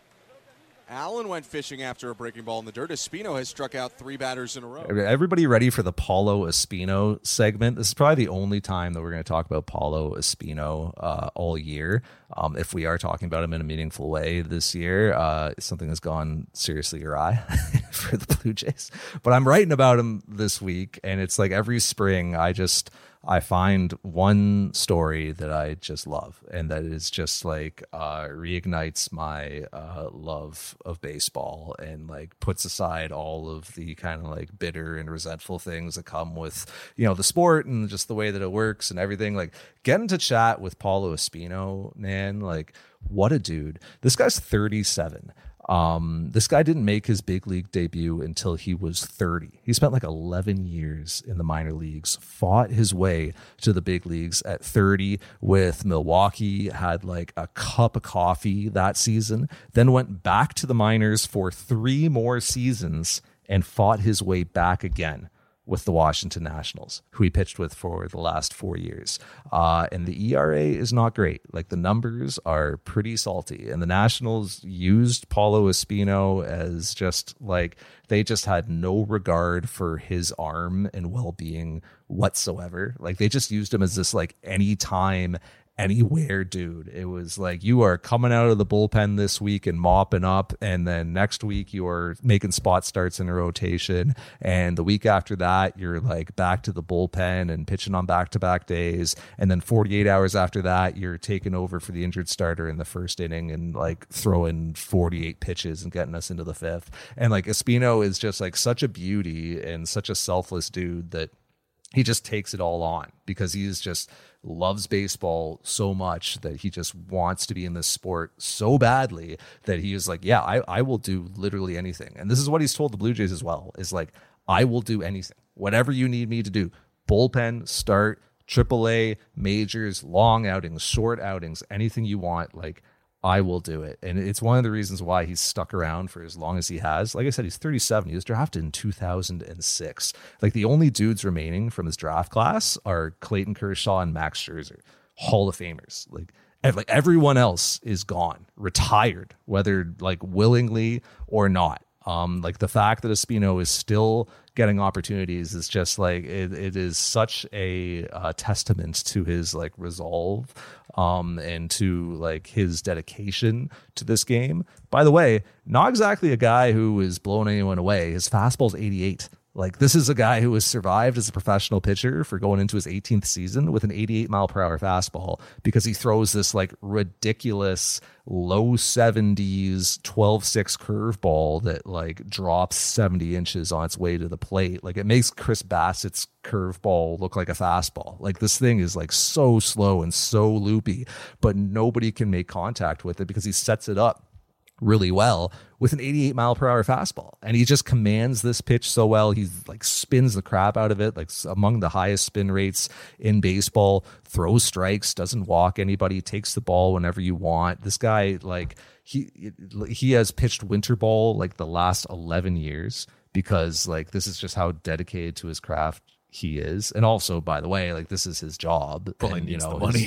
Allen went fishing after a breaking ball in the dirt. Espino has struck out three batters in a row. Everybody ready for the Paulo Espino segment? This is probably the only time that we're going to talk about Paulo Espino uh, all year. Um, if we are talking about him in a meaningful way this year, uh, something has gone seriously awry for the Blue Jays. But I'm writing about him this week, and it's like every spring I just... I find one story that I just love, and that is just like uh, reignites my uh, love of baseball and like puts aside all of the kind of like bitter and resentful things that come with, you know, the sport and just the way that it works and everything. Like getting to chat with Paulo Espino, man, like what a dude. This guy's thirty-seven. Um, this guy didn't make his big league debut until he was thirty. He spent like eleven years in the minor leagues, fought his way to the big leagues at thirty with Milwaukee, had like a cup of coffee that season, then went back to the minors for three more seasons and fought his way back again with the Washington Nationals, who he pitched with for the last four years. Uh, and the E R A is not great. Like the numbers are pretty salty. And the Nationals used Paulo Espino as just like, they just had no regard for his arm and well-being whatsoever. Like they just used him as this like anytime, anywhere dude. It was like, you are coming out of the bullpen this week and mopping up, and then next week you are making spot starts in a rotation, and the week after that you're like back to the bullpen and pitching on back-to-back days, and then forty-eight hours after that you're taking over for the injured starter in the first inning and like throwing forty-eight pitches and getting us into the fifth. And like Espino is just like such a beauty and such a selfless dude that he just takes it all on because he's just loves baseball so much that he just wants to be in this sport so badly that he is like, yeah, I, I will do literally anything. And this is what he's told the Blue Jays as well, is like, I will do anything, whatever you need me to do. Bullpen, start, triple A, majors, long outings, short outings, anything you want. Like, I will do it. And it's one of the reasons why he's stuck around for as long as he has. Like I said, he's thirty-seven. He was drafted in two thousand six. Like the only dudes remaining from his draft class are Clayton Kershaw and Max Scherzer, Hall of Famers. Like, like everyone else is gone, retired, whether like willingly or not. Um, like the fact that Espino is still getting opportunities is just like it, it is such a uh, testament to his like resolve um, and to like his dedication to this game. By the way, not exactly a guy who is blowing anyone away. His fastball's eighty-eight. Like this is a guy who has survived as a professional pitcher for going into his eighteenth season with an eighty-eight mile per hour fastball because he throws this like ridiculous low seventies twelve six curveball that like drops seventy inches on its way to the plate. Like it makes Chris Bassett's curveball look like a fastball. Like this thing is like so slow and so loopy, but nobody can make contact with it because he sets it up really well with an eighty-eight mile per hour fastball. And he just commands this pitch so well. He's like spins the crap out of it, like among the highest spin rates in baseball, throws strikes, doesn't walk anybody, takes the ball whenever you want. This guy, like he, he has pitched winter ball like the last eleven years because like, this is just how dedicated to his craft he is. And also, by the way, like this is his job. Probably and, needs you know, the money.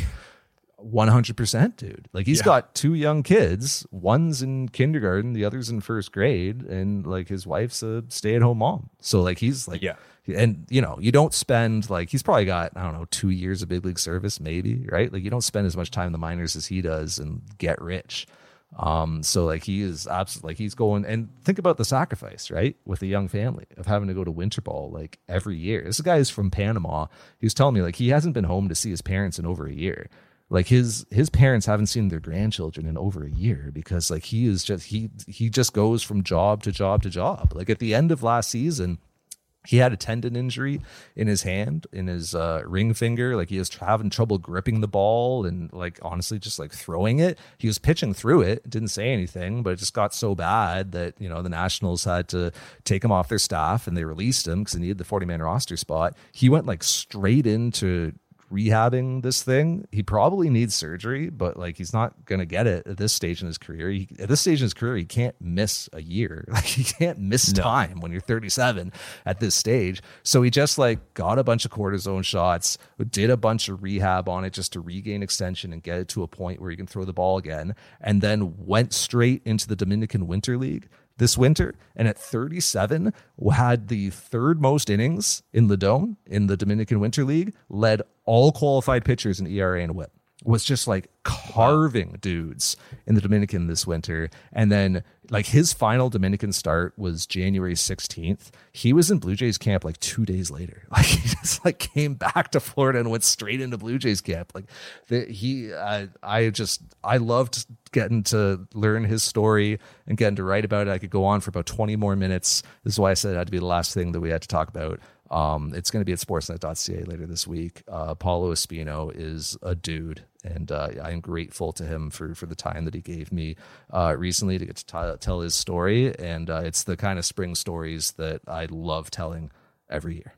one hundred percent, dude. Like he's Yeah. got two young kids. One's in kindergarten, the other's in first grade, and like his wife's a stay-at-home mom. So like he's like, Yeah. and you know, you don't spend like he's probably got I don't know two years of big league service, maybe, right? Like you don't spend as much time in the minors as he does and get rich. Um, so like he is absolutely like he's going and think about the sacrifice, right? With a young family of having to go to winter ball like every year. This guy is from Panama. He was telling me like he hasn't been home to see his parents in over a year. Like his his parents haven't seen their grandchildren in over a year because like he is just he he just goes from job to job to job. Like at the end of last season, he had a tendon injury in his hand, in his uh, ring finger. Like he was having trouble gripping the ball and like honestly just like throwing it. He was pitching through it, didn't say anything, but it just got so bad that, you know, the Nationals had to take him off their staff and they released him because they needed the forty man roster spot. He went like straight into rehabbing this thing. He probably needs surgery, but like he's not gonna get it at this stage in his career. He, at this stage in his career, he can't miss a year. Like he can't miss No. time when you're thirty-seven at this stage. So he just like got a bunch of cortisone shots, did a bunch of rehab on it just to regain extension and get it to a point where he can throw the ball again, and then went straight into the Dominican Winter League this winter, and at thirty-seven had the third most innings in Ledon in the Dominican Winter League, led all qualified pitchers in E R A and whip, was just like carving dudes in the Dominican this winter. And then like his final Dominican start was January sixteenth. He was in Blue Jays camp like two days later. Like he just like came back to Florida and went straight into Blue Jays camp. Like the, he, I, I just, I loved getting to learn his story and getting to write about it. I could go on for about twenty more minutes. This is why I said it had to be the last thing that we had to talk about. Um, it's going to be at sportsnet dot c a later this week. Uh, Paulo Espino is a dude, and uh, I'm grateful to him for for the time that he gave me uh, recently to get to t- tell his story. And uh, it's the kind of spring stories that I love telling every year.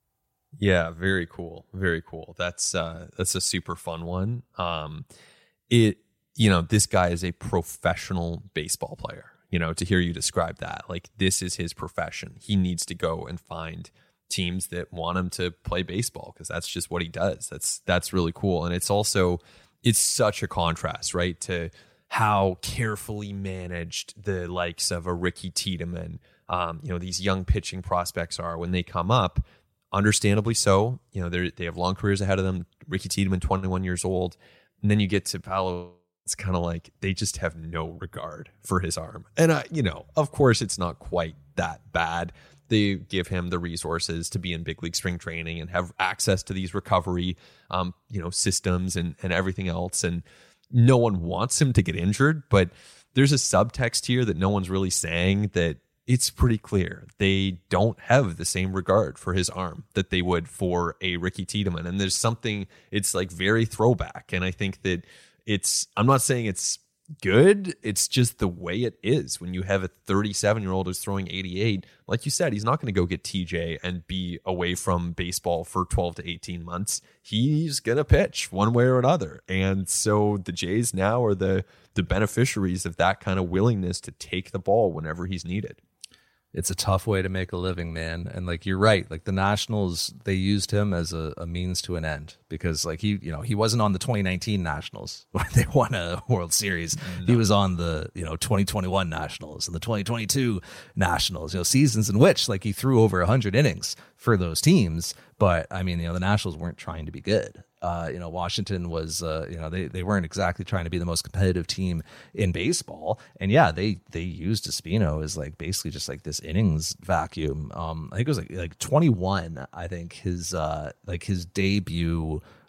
Yeah, very cool. Very cool. That's uh that's a super fun one. Um it you know, this guy is a professional baseball player. You know, to hear you describe that, like this is his profession. He needs to go and find teams that want him to play baseball because that's just what he does. That's that's really cool. And it's also it's such a contrast, right, to how carefully managed the likes of a Ricky Tiedemann, um, you know, these young pitching prospects are when they come up. Understandably so. You know, they they have long careers ahead of them. Ricky Tiedemann, twenty-one years old. And then you get to Paulo. It's kind of like they just have no regard for his arm. And, uh, you know, of course, it's not quite that bad. They give him the resources to be in big league spring training and have access to these recovery, um, you know, systems and, and everything else. And no one wants him to get injured. But there's a subtext here that no one's really saying that it's pretty clear they don't have the same regard for his arm that they would for a Ricky Tiedemann. And there's something, it's like very throwback. And I think that it's, I'm not saying it's good. It's just the way it is when you have a thirty-seven year old who's throwing eighty-eight. Like you said, he's not going to go get T J and be away from baseball for twelve to eighteen months. He's going to pitch one way or another. And so the Jays now are the, the beneficiaries of that kind of willingness to take the ball whenever he's needed. It's a tough way to make a living, man. And like, you're right. Like the Nationals, they used him as a, a means to an end because like he, you know, he wasn't on the twenty nineteen Nationals when they won a World Series. No. He was on the, you know, twenty twenty-one Nationals and the twenty twenty-two Nationals, you know, seasons in which like he threw over a hundred innings for those teams. But I mean, you know, the Nationals weren't trying to be good. Uh, you know, Washington was, uh, you know, they, they weren't exactly trying to be the most competitive team in baseball. And yeah, they they used Espino as like basically just like this innings vacuum. Um, I think it was like like twenty-one. I think his uh, like his debut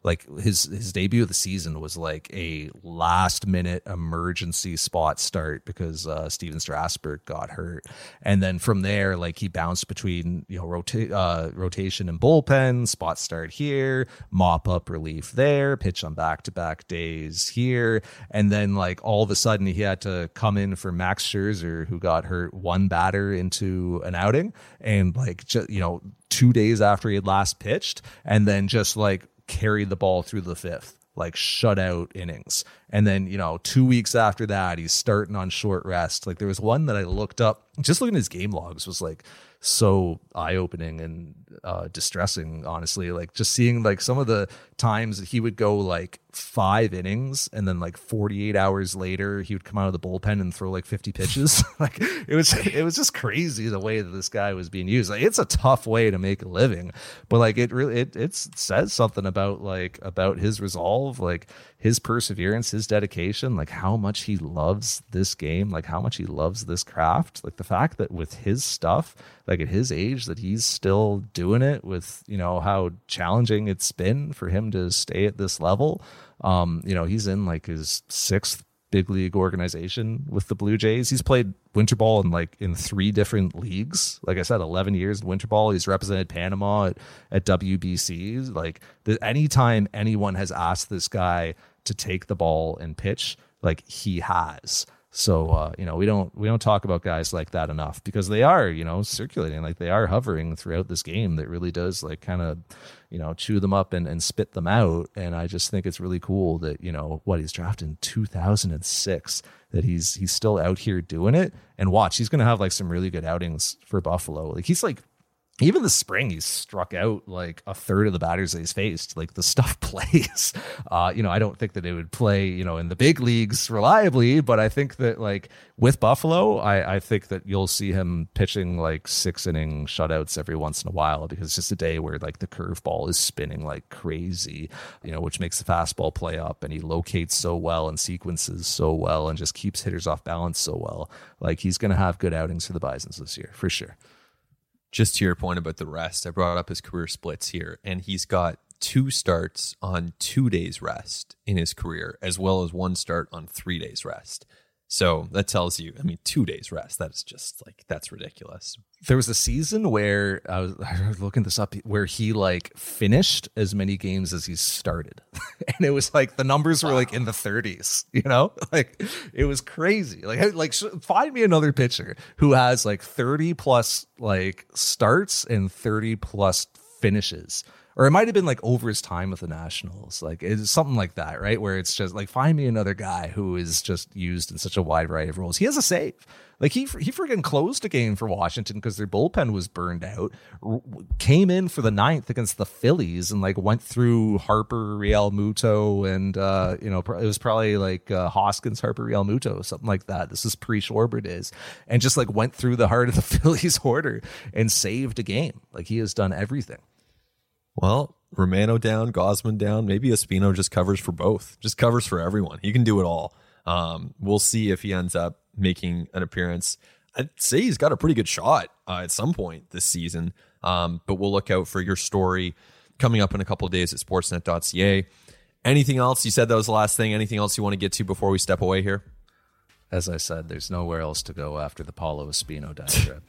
Like his his debut of the season was like a last minute emergency spot start because uh, Steven Strasburg got hurt, and then from there, like he bounced between you know rota- uh, rotation and bullpen, spot start here, mop up relief there, pitch on back to back days here, and then like all of a sudden he had to come in for Max Scherzer, who got hurt one batter into an outing, and like just you know two days after he had last pitched, and then just like carried the ball through the fifth, like shutout innings. And then, you know, two weeks after that, he's starting on short rest. Like there was one that I looked up, just looking at his game logs was like so eye-opening and uh, distressing, honestly. Like just seeing like some of the times that he would go like five innings and then like forty-eight hours later, he would come out of the bullpen and throw like fifty pitches. Like it was, it was just crazy the way that this guy was being used. Like it's a tough way to make a living, but like it really, it, it says something about like, about his resolve, like his perseverance, his dedication, like how much he loves this game, like how much he loves this craft. Like the fact that with his stuff, like at his age, that he's still doing it with, you know, how challenging it's been for him to stay at this level. Um, you know, he's in like his sixth big league organization with the Blue Jays. He's played winter ball in like in three different leagues. Like I said, eleven years in winter ball. He's represented Panama at, at W B C. Like the, anytime anyone has asked this guy to take the ball and pitch, like he has. So, uh, you know, we don't, we don't talk about guys like that enough because they are, you know, circulating, like they are hovering throughout this game that really does like kind of, you know, chew them up and, and spit them out. And I just think it's really cool that, you know, what he's drafted in two thousand six, that he's, he's still out here doing it. And watch, he's going to have like some really good outings for Buffalo. Like he's like, even this spring, he's struck out like a third of the batters that he's faced. Like the stuff plays. Uh, you know, I don't think that it would play, you know, in the big leagues reliably, but I think that like with Buffalo, I, I think that you'll see him pitching like six inning shutouts every once in a while because it's just a day where like the curveball is spinning like crazy, you know, which makes the fastball play up, and he locates so well and sequences so well and just keeps hitters off balance so well. Like he's going to have good outings for the Bisons this year for sure. Just to your point about the rest, I brought up his career splits here, and he's got two starts on two days rest in his career, as well as one start on three days rest. So that tells you, I mean, two days rest, that is just like, that's ridiculous. There was a season where I was, I was looking this up, where he like finished as many games as he started. And it was like, the numbers were like in the thirties, you know, like it was crazy. Like, like find me another pitcher who has like thirty plus like starts and thirty plus finishes. Or it might have been like over his time with the Nationals. Like it's something like that, right? Where it's just like, find me another guy who is just used in such a wide variety of roles. He has a save. Like he he freaking closed a game for Washington because their bullpen was burned out. R- came in for the ninth against the Phillies and like went through Harper, Real Muto, and uh, you know it was probably like uh, Hoskins, Harper, Real Muto, something like that. This is pre-Schwarber days, and just like went through the heart of the Phillies order and saved a game. Like he has done everything. Well, Romano down, Gausman down. Maybe Espino just covers for both. Just covers for everyone. He can do it all. Um, we'll see if he ends up making an appearance. I'd say he's got a pretty good shot uh, at some point this season. Um, but we'll look out for your story coming up in a couple of days at sportsnet dot c a. Anything else? You said that was the last thing. Anything else you want to get to before we step away here? As I said, there's nowhere else to go after the Paulo Espino diatribe.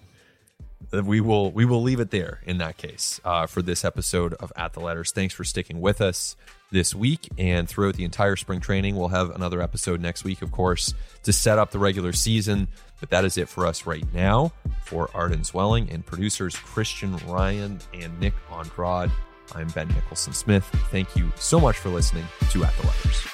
We will we will leave it there in that case uh, for this episode of At the Letters. Thanks for sticking with us this week and throughout the entire spring training. We'll have another episode next week, of course, to set up the regular season. But that is it for us right now. For Arden Zwelling and producers Christian Ryan and Nick Andrade, I'm Ben Nicholson Smith. Thank you so much for listening to At the Letters.